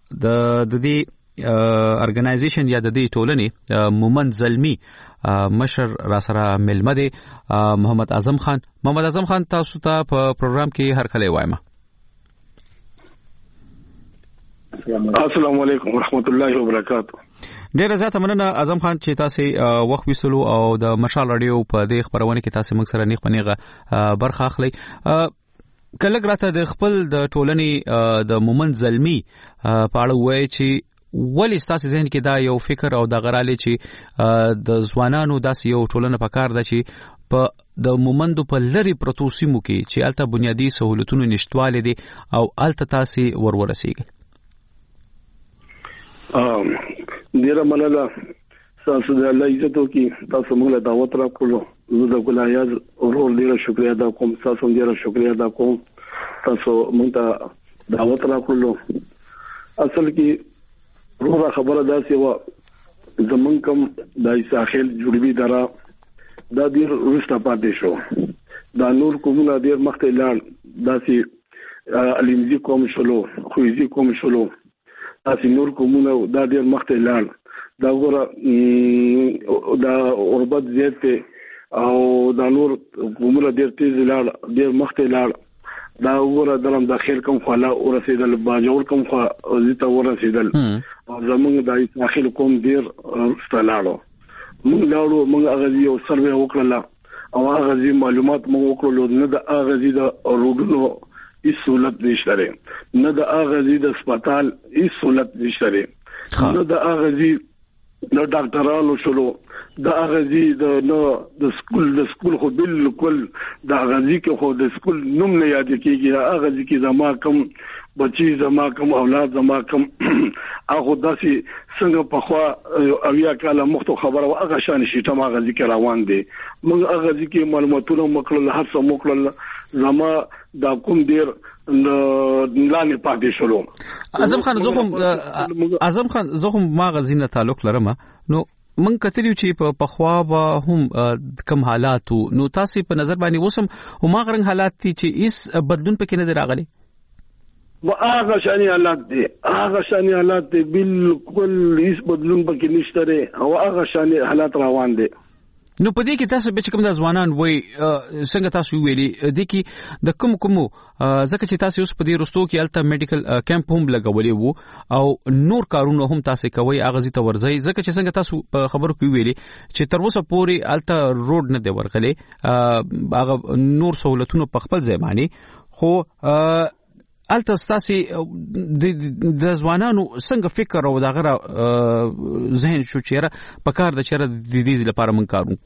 د دې ارګنایزیشن یا د دې ټولنې مومند زلمی مشر را سره ملمه دی محمد اعظم خان تاسو ته په پروګرام کې هر کله وایم. السلام علیکم ورحمت الله وبرکاته. ډیر زیاته مننه اعظم خان چې تاسو وخت وسلو او د مشال رادیو په دې خبرونه کې تاسو موږ سره نیغه برخه اخلي. کله راته د خپل د ټولنې د مومند زلمی په اړه وایي چې ولی ستاسو ذهن کې دا یو فکر او د غراله چې د ځوانانو داسې یو ټولنه پکار ده چې په د مومندو په لری پروتو سیمو کې چې الته بنیادی سہولتونو نشټواله دي او الته تاسو ورورسیږي. ډیره مننه تاسو د الله عزت وکي تاسو موږ له دعوت راکړو. زه د ګلایاز اورول ډیره شکریا ادا کوم. تاسو ډیره شکریا ادا کوم تاسو موږ ته دعوت راکړو. اصل کې روغه خبره داسې و زمون کوم د ساحل جوړوي درا دا ډیر ورسته پاتې شو. دا نور کومه ډیر مخته لاړ داسې الینځي کوم شلو خوځي کوم شلو تاسو نور کومونه دا ډیر مخته لاړ. دا غوړه دا اوربت زیاته او دا نور کومونه ډیر تیز لاړ ډیر مخته لاړ. دا غوړه درم داخل کوم خلا او رسیدل باجور کوم خو زیته ورسیدل او زمونږ د داخل کوم ډیر ستلاړو. موږ لاړو موږ هغه یو سروې وکړه او هغه معلومات موږ وکړو نه د هغه د روډونو هیڅ سہولت نشته نه د اغازي د هسپتال هیڅ سہولت نشته نه د اغازي نو ډاکټرانو شلو د اغازي د سکول خو بالکل د اغازي کې خو د سکول نوم نه یاد کیږي اغازي کې زما کم بچي زما کم اولاد زما کم هغه داسي څنګه په خوا اویا کاله مخته خبره هغه شان شي ته اغازي کې روان دي موږ اغازي کې معلوماتونه مکړل هر څه مکړل زما دا کوم ډیر لاندې پاتې شلو. اعظم خان زه ما غزینه تعلق لرم نو من کتلیو چې په خوا به هم کم حالاتو نو تاسو په نظر باندې وسم هم غرنګ حالات دي چې اس بدلون پکې نه راغلي هغه شانی حالات دي بالکل هیڅ بدلون پکې نشته او هغه شانی حالات روان دي. نو په دې کې تاسو به کوم د ځوانان وای څنګه تاسو ویلي د کې د کوم ځکه چې تاسو اوس په دې رستو کې الته میډیکل کیمپ هم لګولې وو او نور کارونه هم تاسو کوي اغازي ته ورځي ځکه چې څنګه تاسو په خبرو کې ویلي چې تر اوسه پورې الته روډ نه دی ورغلې هغه نور سہولتونه په خپل ځای باندې خو الته تاسو د ځوانانو څنګه فکر او دغه ذهن شو چیرې په کار د چیرې د دې لپاره من کار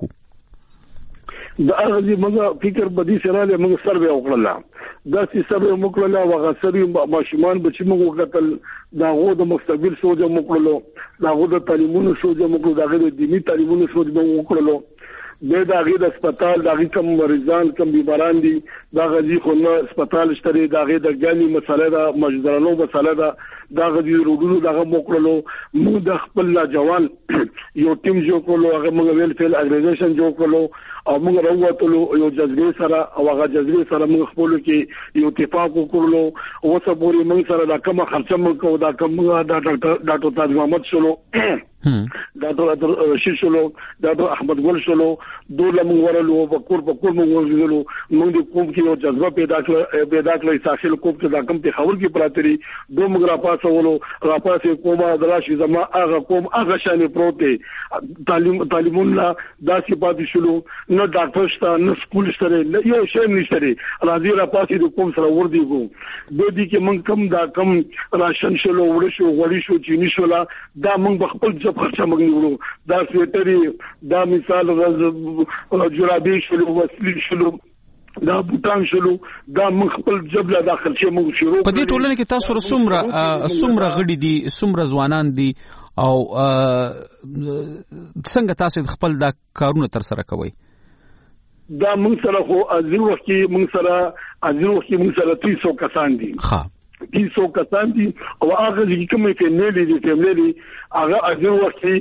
وکړو د اغازي موږ فکر بدی سره له موږ سروې وکړل دا چې سروې وکړل او هغه سروې ماشومان به چې موږ وکړل دا غو د مستقبل سوچ وکړلو دا غو د تعلیمونو سوچ وکړو دا غو د دینی تعلیمونو سوچ وکړلو د هغه د هسپتال د کم مریضان کم بیماران دي دا غزي خو نه هسپتال شته دا غي د ګانی مسله دا مجدرانو مسله دا غزي روډونو دغه موکړلو موږ د خپل جوان یو ټیم جوړ کړو هغه موږ ویل فیل اګریګیشن جوړ کړو او موږ راووتلو یو جذبه سره او هغه جذبه سره موږ خپل کې یو اتفاق وکړو او څه پوری موږ سره دا کومه خرچه موږ کو دا کوم دا ډاکټر تاج محمد شلو ډاکټر رشید شلو ډاکټر احمد ګل شلو دوله موږ ورلو په کور موږ ورغلو موږ د کوم کې یو جذبه پیدا کړې ساحل کوم کې دا کوم ته خبر کې پراتري دوه موږ راپاسولو کومه دراشي زما هغه کوم هغه شانه پروت تعلیمونه داسې پاتې شلو نو ډاکټر شته نو سکول شته یو شی نشته راځي راپاسې د کوم سره ور دیګو د دې کې موږ کم دا کم راشن شلو ورشو غوړی شو چینی شولا دا موږ خپل خرچه موږ نیولو دا سویټری دا مثال جرابې شلو وسلی شلو دا بوتان شلو دا موږ خپل جبله دا خرچه موږ شروع په دې ټولنه کې تاسو سره غړي دي څومره ځوانان دي او څنګه تاسو خپل دا کارونه تر سره کوي دا موږ سره خو ازل وخت کې موږ سره 300 کسان دي 300 کسان دي او هغه چې کومه فیملی هغه اجر وکړي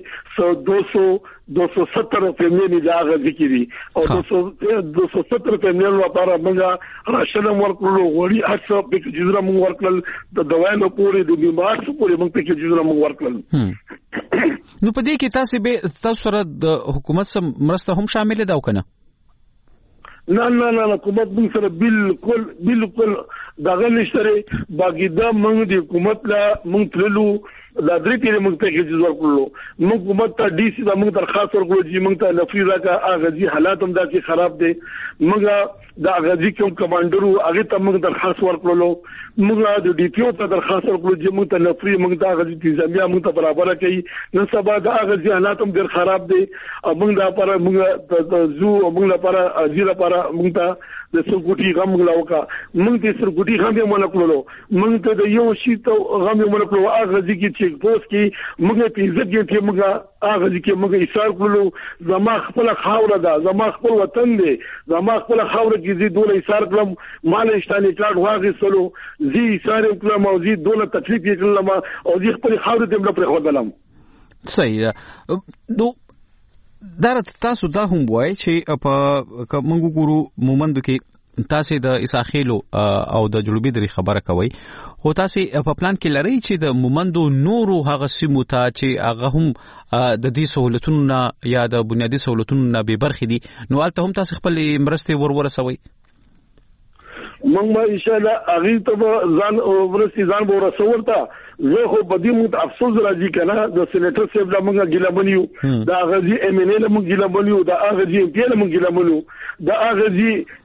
270 فیملی دا هغه ذکرې او 270 فیملی لپاره موږ راشن ورکړو غوړي اڅه په جزره موږ ورکړل د دوايانو پورې د بیمار پورې موږ په جزره موږ ورکړل نو په دې کې تاسو سره د حکومت سره مرسته هم شامل ده او کنه نه حکومت موږ سره بالکل دغه نشته باقي دا موږ د حکومت لا موږ تللو دا درې پیری موږ ته کې جوړ کړلو موږ حکومت ته ډي سي دا موږ درخواست ورکړو چې موږ ته نفري راکا اغازي حالات هم دا کې خراب دي موږ دا اغازي کوم کمانډرو هغه ته موږ درخواست ورکړلو موږ د ډي پی او ته درخواست ورکړو چې موږ ته نفري موږ ته اغازي تنظیمیا موږ ته برابر کړي نن سبا دا اغازي حالات هم ډېر خراب دي موږ دا پر موږ زو موږ لپاره ازیره لپاره موږ ته د سرګوټي غم غلاوکا موږ د سرګوټي غم یې مونږ موږ ته د یو شی ته غم یې مونږ هغه ځکه چې پوس کې موږ په عزت کې موږ هغه ځکه موږ ایثار کړلو زما خپل خاور ده زما خپل وطن دی زما خپل خاور کې زی دوله ایثار کړم مال اشتاني کارت واغسلو زی ایثار کړم او زی دوله تکلیف یې کړم او زی خپل خاور دې پر خودلم صحیح ده دا تاسو دا هم وای چې په منګو ګورو مومندو کې تاسو د اساخیلو او د جنوبي درې خبره کوي خو تاسو په پلان کې لري چې د مومندو نورو هغه سیمو ته چې هغه هم د دې سہولتونو یا د بنیادی سہولتونو نه به برخې دي نو البته هم تاسو خپل مرسته ورسوي موږ ان شاء الله اغه ته ځان ورسې ورسورتا زه خو بدی مت افسوس راځي کنه د سېنیټر صاحب لا موږ ګیلا بنیو دا غزي ام ان ال موږ ګیلا بنیو دا غزي ام پی ال موږ ګیلا بنیو دا غزي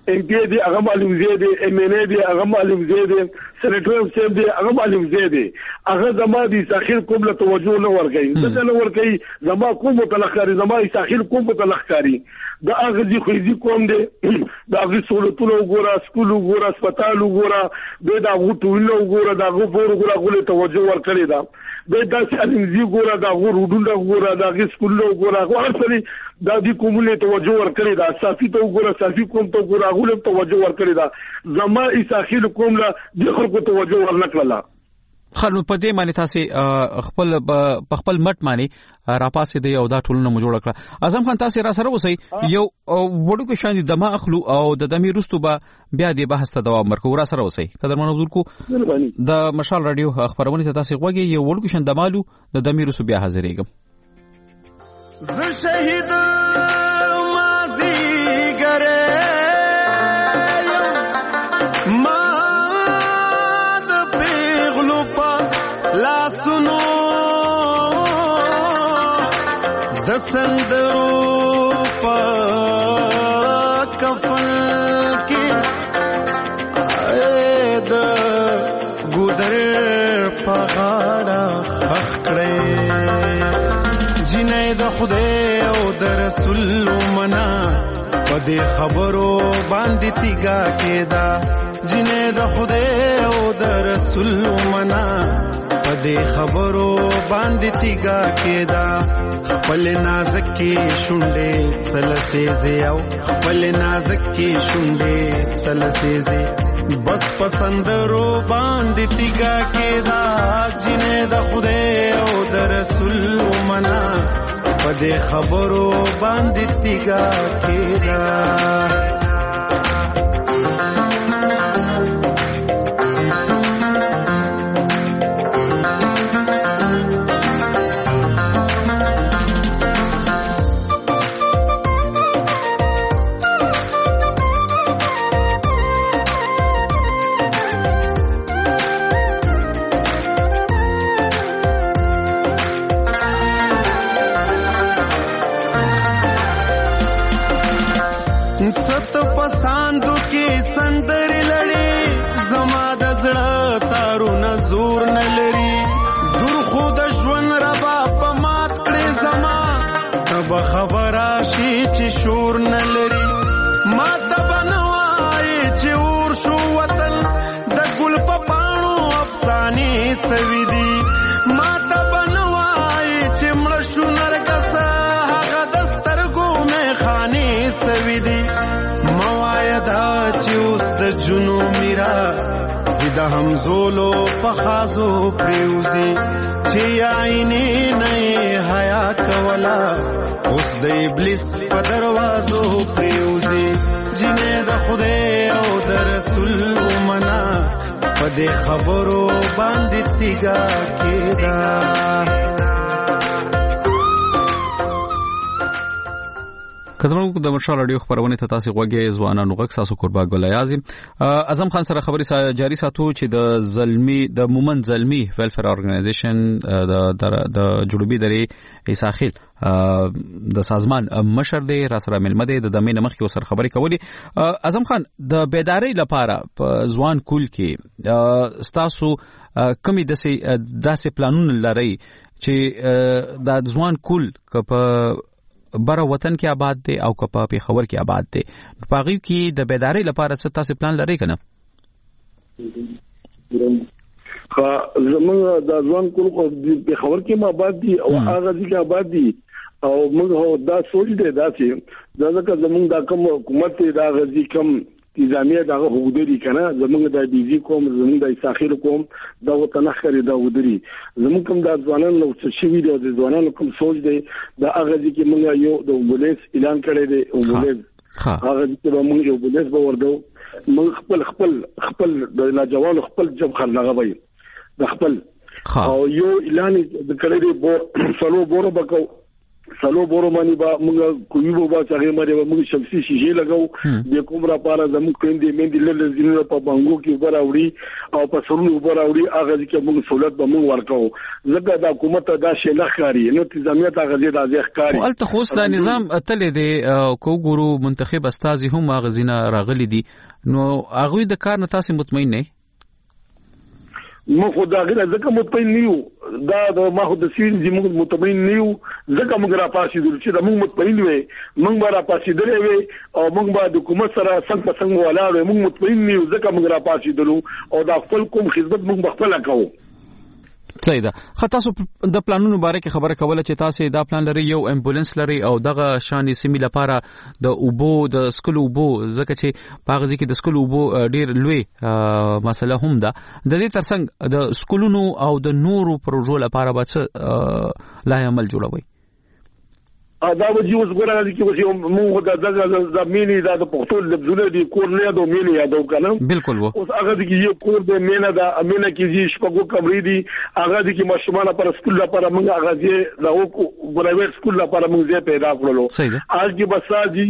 ام پی دی هغه معلوم زیاده ام ان ای دی هغه معلوم زیاده سېنیټر سیب دی هغه معلوم زیاده هغه زما دي ساحل کوم له توجه نه ورګي څه نه ورګي زما کوم متلخاري زما ساحل کوم متلخاري دا هغه دي خوځي کوم دی دا هغه سہولتونو وګوره سکول وګوره هسپتال وګوره به دا غوټو وګوره دا غوړو وګوره غوړي توجه ورکړي دا به دا سالمزي وګوره دا غوړو وګوره دا سکول وګوره هر څه دا دي کومله توجه ورکړي دا صافي ته وګوره صافي کوم ته وګوره غوړو توجه ورکړي دا زما ساحل کوم له د خلکو توجه ورنکړه خلنو په دې معنی تاسو خپل مټ معنی راپاسې دی او دا ټولنه مو جوړ کړه اعظم خان تاسو را سره اوسئ یو وړو کې شان دمه اخلو او د دمه رستو به بیا د بحث ته دوام ورکو را سره اوسئ قدر منو کو د مشال رادیو خبرونه ته تاسو غوږی یو وړو کې شان دمالو د دمه رستو بیا حاضرېږم ز شهید ماضی ګره سندرو پا کفن کی اید گودر پا غاڑا خخکڑے جنہیں دا خودے او دا رسول منا پا دے خبرو باندی تیگا کے دا جنہیں دا خودے او دا رسول منا پدې خبرو باندې تیګا کېدا خپل نازک کې شونډې سلسېزې او خپل نازک کې شونډې سلسېزې بس پسندرو باندې تیګا کېدا جنې د خدای او د رسول منا پدې خبرو باندې تیګا کېدا همزولو پخازو پریوزی چی آئینی نئی حیا کولا اس د ابلیس په دروازو پریوزی جنې د خدای او د رسول منا په دې خبرو باندې تیګا کېدا کتمنو د مشال رادیو خبرونه ته تاسو غوږی ځوانانو غږ تاسو قربا ګلایاز اعظم خان سره خبري جاری ساتو چې د مومن زلمی ویلفیر اورګنایزیشن د جنوبي درې ساحل د سازمان مشر دی را سره ملمه دی د دمه مخ کې سره خبري کوي اعظم خان د بیداری لپاره په ځوان کول کې تاسو کمی داسې پلانونه لري چې د ځوان کول په بره وطن کې آباد دي او کپا په خبر کې آباد دي پاغي کې د بیداری لپاره څه تاسو پلان لري کنه خا زمونږ د ځوان کول په خبر کې آباد دي او هغه ځکه آباد دي او موږ دا سوچ دی دا چې دا ځکه زمونږ د کوم حکومت دا غزي کم نظامیه دغه حقوقي کنه زمونږ د دیزي کوم زمونږ د ساحل کوم دا وطن اخري دا ودري زمونږ کوم د ځوانانو نو څه شي دی د ځوانانو کوم سوچ دی دا هغه چې موږ یو د امبولانس اعلان کړی دی امبولانس هغه چې موږ یو امبولانس به ورده موږ خپل د لاجوان خپل جب خلغه وي د خپل او یو اعلان د کړی دی سلو بورو بکو سلو بورو باندې با موږ کوی بو چاغه باندې موږ شمسي شیشه لګاو د کومرا پارا زموږ کندې مندې لږ زینو په بانګو کې وراوړي او په سرونو وراوړي هغه چې موږ سہولت به موږ ورکاو ځکه د حکومت دا شی نه ښکاری نو تنظیمیت هغه د ښکاری ول تخص د نظام اتلې د کوګورو منتخب استاذ هم غزینه راغلي دي نو هغه د کار نه تاسو مطمئن نه مو خدا غیر ځکه مطمئن نیو دا د ما خو د سین زموږ مطمئن نیو ځکه موږ را پاسې دل چې د موږ مطمئن وي موږ را پاسې درې وي او موږ به د حکومت سره څنګه په څنګه ولاړ موږ مطمئن نیو ځکه موږ را پاسې دلو او د خپل کوم خدمت موږ بخپل کوو صحیح ده. خو تاسو د پلانونو باره کې خبره کوله چې تاسو دا پلان لري یو امبولانس لري او دغه شانې سیمې لپاره د اوبو د سکول اوبو ځکه چې په هغه کې د سکول اوبو ډیر لوی مسله هم ده د دې ترڅنګ د سکولونو او د نورو پروژو لپاره به لا عمل جوړوي دا وجه اوس ګورای چې اوس موږ د مینې د پښتو لفظونه دي کور نه د مینې یادو کنه بالکل وو اوس هغه د یو کور د مینې د امینه کې چې شپږو کمرې دي هغه د کې مشمانه پر سکول لپاره موږ هغه چې د پرایویټ سکول لپاره موږ ځای پیدا کړلو اج کې بساجي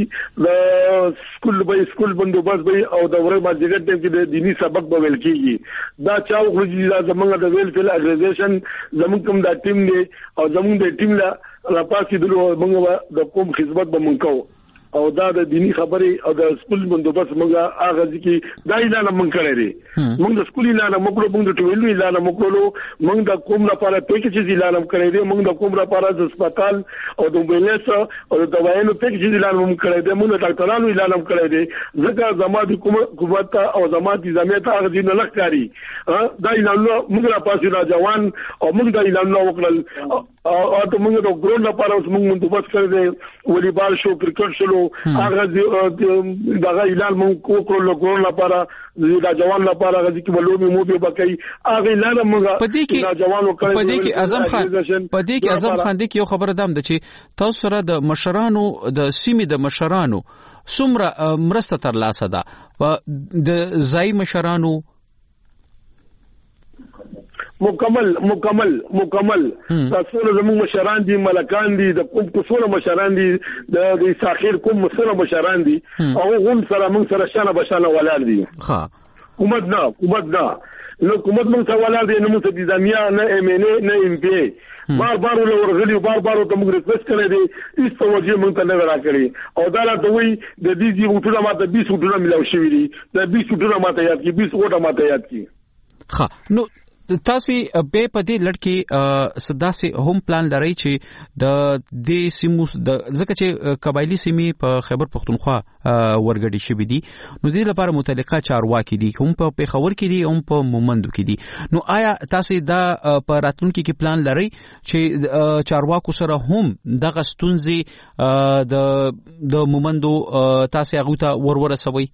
د سکول بندوبست به او د ورې ماجګر ټیم کې د دینی سبق به ویل کیږي دا چا وګړي د زمونږ د ویل فل اګریګیشن زمونږ کوم د ټیم دی او زمونږ د ټیم لا راپاسې دلو موږ د کوم خدمت به مونږ کوو او دا د دینی خبرې او د سکول بندوبست موږ هغه ځکه دا اعلان مونږ کړی دی موږ د سکول اعلان موږ د ټویلو اعلان موږ د کوم لپاره پیکیج اعلان کړی دی موږ د کوم لپاره د هسپتال او د امبولانس او د دوايانو پیکیج اعلان موږ کړی دی موږ د ډاکټرانو اعلان کړی دی ځکه زموږ د حکومت او زموږ د ځمکې هغه دین نه لکاري دا اعلان موږ را پاسې را جوان او موږ د اعلان وکړل او موږ د ګرون لپاره موږ بندوبست کړی دی والیبال شو کرکټ شو هغه دغه اعلان موږ وکړو لګور لپاره د جوان لپاره هغه چې ولومي مو به بکای هغه اعلان موږ د جوانو کړی پدې کې اعظم خان دې یو خبره دام د چې تاسو سره د مشرانو د سیمې د مشرانو څومره مرسته تر لاسه ده د ځای مشرانو مکمل تاسو زموږ مشران دي ملکان دي د کوم څوره مشران دي د ساخیر کوم څوره مشران دي او هم سره موږ سره شانه بشانه ولر دي ها حکومت نه نو حکومت موږ سره ولر دي نو موږ د ځمیا نه ام ان اي نه ام پی بار ورغلي بار ته موږ ریکوست کړی دي هیڅ توجه موږ ته نه راکړي او دا راته وی د دې چې وټونه ماته 20 وټونه ملاو شوی دي د 20 وټونه ماته یاد کی 20 وټه ماته یاد کی ها نو تاسو به په دې لړ کې صداسه هم پلان لري چې د دې سیمو د ځکه چې قبایلی سیمې په خیبر پختونخوا ورګډي شوې دي نو دې لپاره متعلقه چارواکي دي هم په پیښور کې دي هم په مومندو کې دي نو آیا تاسو دا په راتلونکي کې پلان لري چې چارواکو سره هم دغه ستونزې د مومندو تاسو هغه ته ورسوي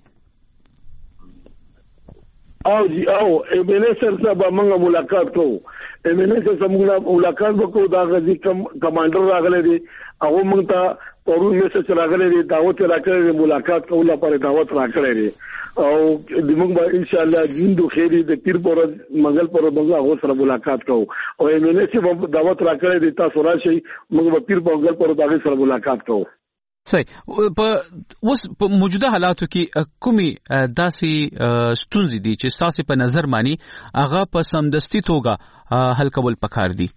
او ایمنس سره به موږ ملاقات کوو ایمنس سره موږ ملاقات وکړو دا غزي کمانډر راغلی دی هغه موږ ته پرون میسج راغلی دی دعوت راکړی ملاقات کول لپاره دعوت راکړی دی او د موږ به ان شاء الله جوندو خیری د پیر پر منګل پر موږ هغه سره ملاقات کوو او ایمنس به دعوت راکړی دی تاسو راشي موږ به پیر په منګل پر دغه سره ملاقات کوو صحیح په موجوده حالاتو کې کومي داسې ستونزې دي چې تاسو په نظر مانی هغه په سمدستي توګه حل کول پکار دي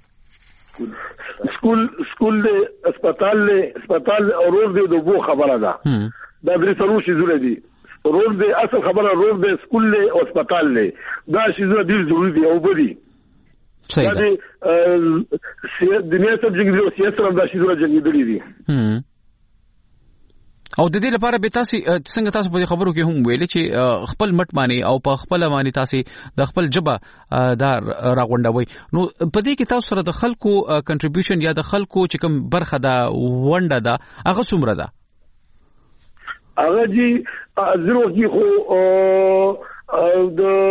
سکول له هسپتال او روډ دی د وو خبره ده دا درې څلور شي زره دي روډ دی اصل خبره روډ دی سکول له او هسپتال له دا شي زره ډیر ضروری دي او بدی صحیح ده دنیا ته جګړه سیاست هم دا شي زره جنګیدلې دي او د دې لپاره به تاسو څنګه تاسو په خبرو کې هم ویل چې خپل مټ مانی او په خپل مانی تاسو د خپل جبه دا راغونډوي نو په دې کې تاسو سره د خلکو کنټریبیوشن یا د خلکو چې کوم برخه دا ونډه دا هغه څومره ده هغه جی زیرو کې خو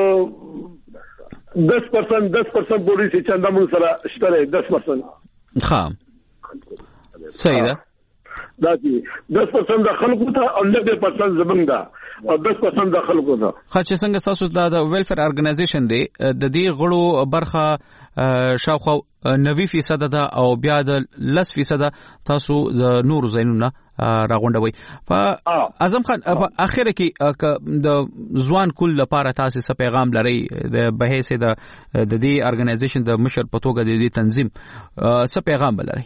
د 10% پولیس چې چنده موږ سره شته 10% ها صحیح ده دا چې 10% د خلکو ته او 90% زمونږ ده او 10% د خلکو ته. خا چې څنګه تاسو د ویلفیر ارګنایزیشن دی د دې غړو برخه شاوخوا 90% ده او بیا د 10% تاسو د نور زینونه راغونډوي. په اعظم خان په اخر کې د ځوان کل لپاره تاسو څه پیغام لري د بهیس د دې ارګنایزیشن د مشر په توګه د دې تنظیم څه پیغام لري؟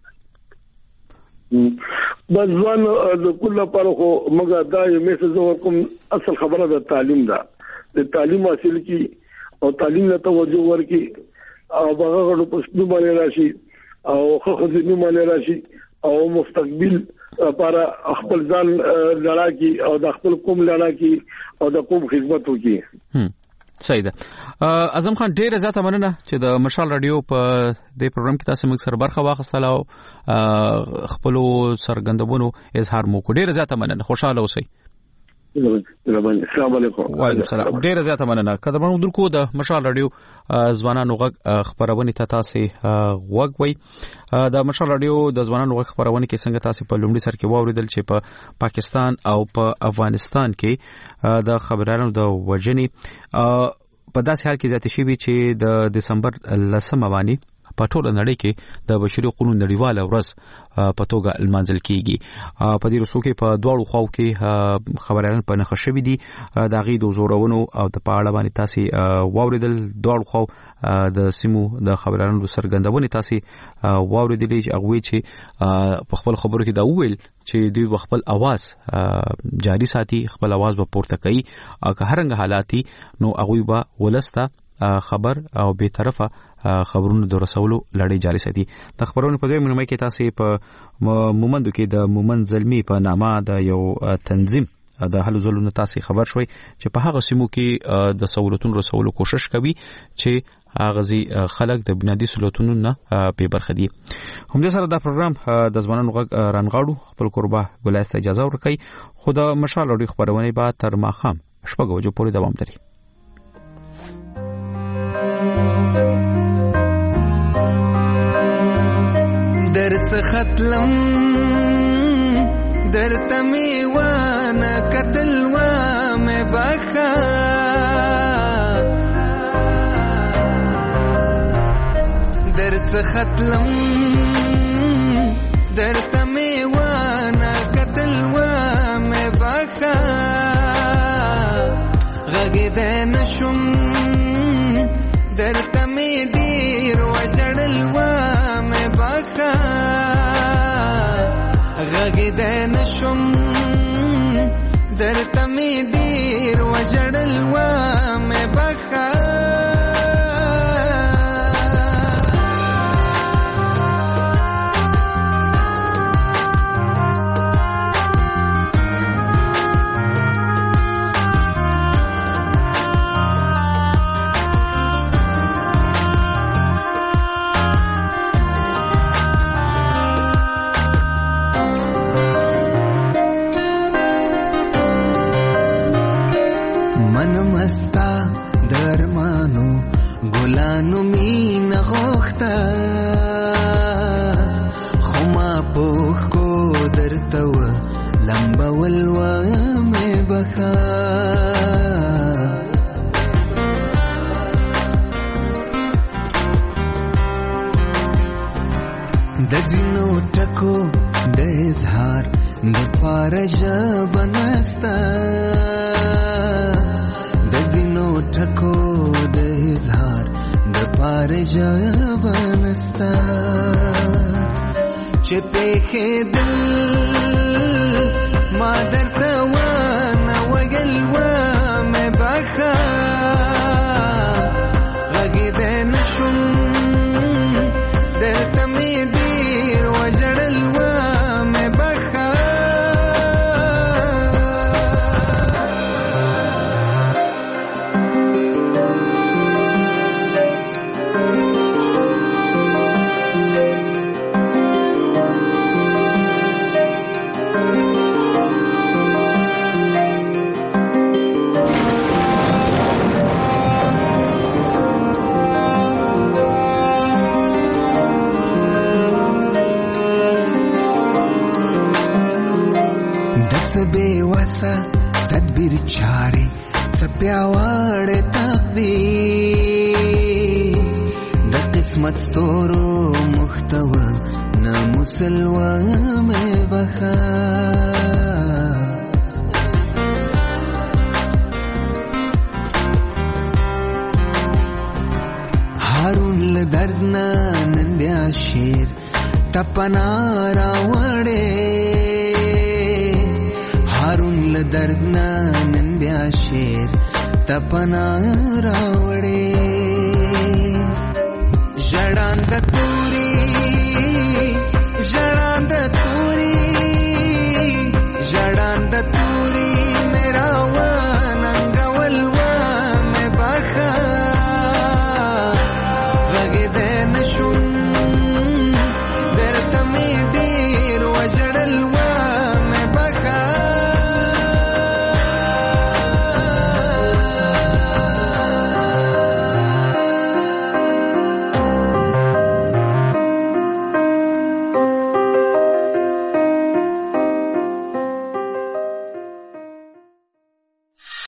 د ځوان د کل لپاره خو موږ دا یو میسج ورکوم. اصل خبره د تعلیم ده، د تعلیم حاصل کی او تعلیم ته توجه ورکړي او هغه غړو په سپینو باندې راشي او خو ځینو باندې راشي او مستقبل لپاره خپل ځان لړا کی او د خپل قوم لړا کی او د قوم خدمت وکړي. صحیح ده. اعظم خان ډیره زیاته مننه چې د مشال رادیو په دې پروګرام کې تاسو موږ سره برخه واخیستل او خپل سرګندونو اظهار مو کو. ډیره زیاته مننه، خوشاله اوسئ. السلام علیکم. وعلیکم السلام. ډیره زیاته مننه. قدرمنو درکو د مشال رادیو ځوانانو غږ خبرونه ته تاسو غوږ وای. د مشال رادیو د ځوانانو غږ خبرونه کې څنګه تاسو په لومړي سر کې واوریدل چې په پاکستان او په افغانستان کې د خبرانو د وجنې په داسې حال کې ذاتي شوی چې د دسمبر 10 باندې په ټول نړۍ کې د بشري حقوقو نړیواله ورځ په توګه لمانځل کیږي. په دې وروسته کې په دواړو خواو کې خبرونه په نخښه شوې دي. د غي د زورونو او د پاړه باندې تاسو واوریدل. دواړو خواو د سیمو د خبرونو سرګندونه تاسو واوریدل چې هغه چې په خپل خبرو کې دا وویل چې دوی خپل आवाज جاری ساتي، خپل आवाज په پورته کوي او که هرنګ حالاتي نو هغه به ولسته خبر او به طرفه خبرونو د رسولو لړۍ جاری ساتي. د خبرونو په دې منمه کې تاسو په مومندو کې د مومن زلمی په نامه د یو تنظیم د حل زلونو تاسو خبر شوي چې په هغه سیمو کې د سہولتونو رسولو کوشش کوي چې غزي خلک د بنیادی سہولتونو نه په برخه دي. هم د سره دا پروګرام د ځوانانو غږ رانغاړو خپل قربا ګلاسته اجازه ورکړي. خو د مشال اوري خبرونه به تر ماخام شپږ بجو پورې دوام لري. درڅ ختلم درته میوانه کتل و مې بخا درڅ ختلم درته میوانه کتل و مې بخا غږ نشم درته مې ډیر وژړل و مې بخا غږ نشم درته مې ډیر وژړل و مې بخا ګلانو مين غوخته خما پوخ کو درته و لمبول و مې بخا د ځینو ټکو د اظهار د پارژ بنستا د ځینو ټکو د اظهار د پارژ بنستا چې په دل ما درته و نه وګل و مې بخا غږ دې نشم درته مې ډیر وژړل و مې بخا چاره څپیاوړ تقدیر د قسمت ستورو محتوا نه مسلوا مې بخا هارون لدرنا نن بیا شیر تپنا راوړې هارون لدرنا نن بیا شیر تپنا راوړې ژړاند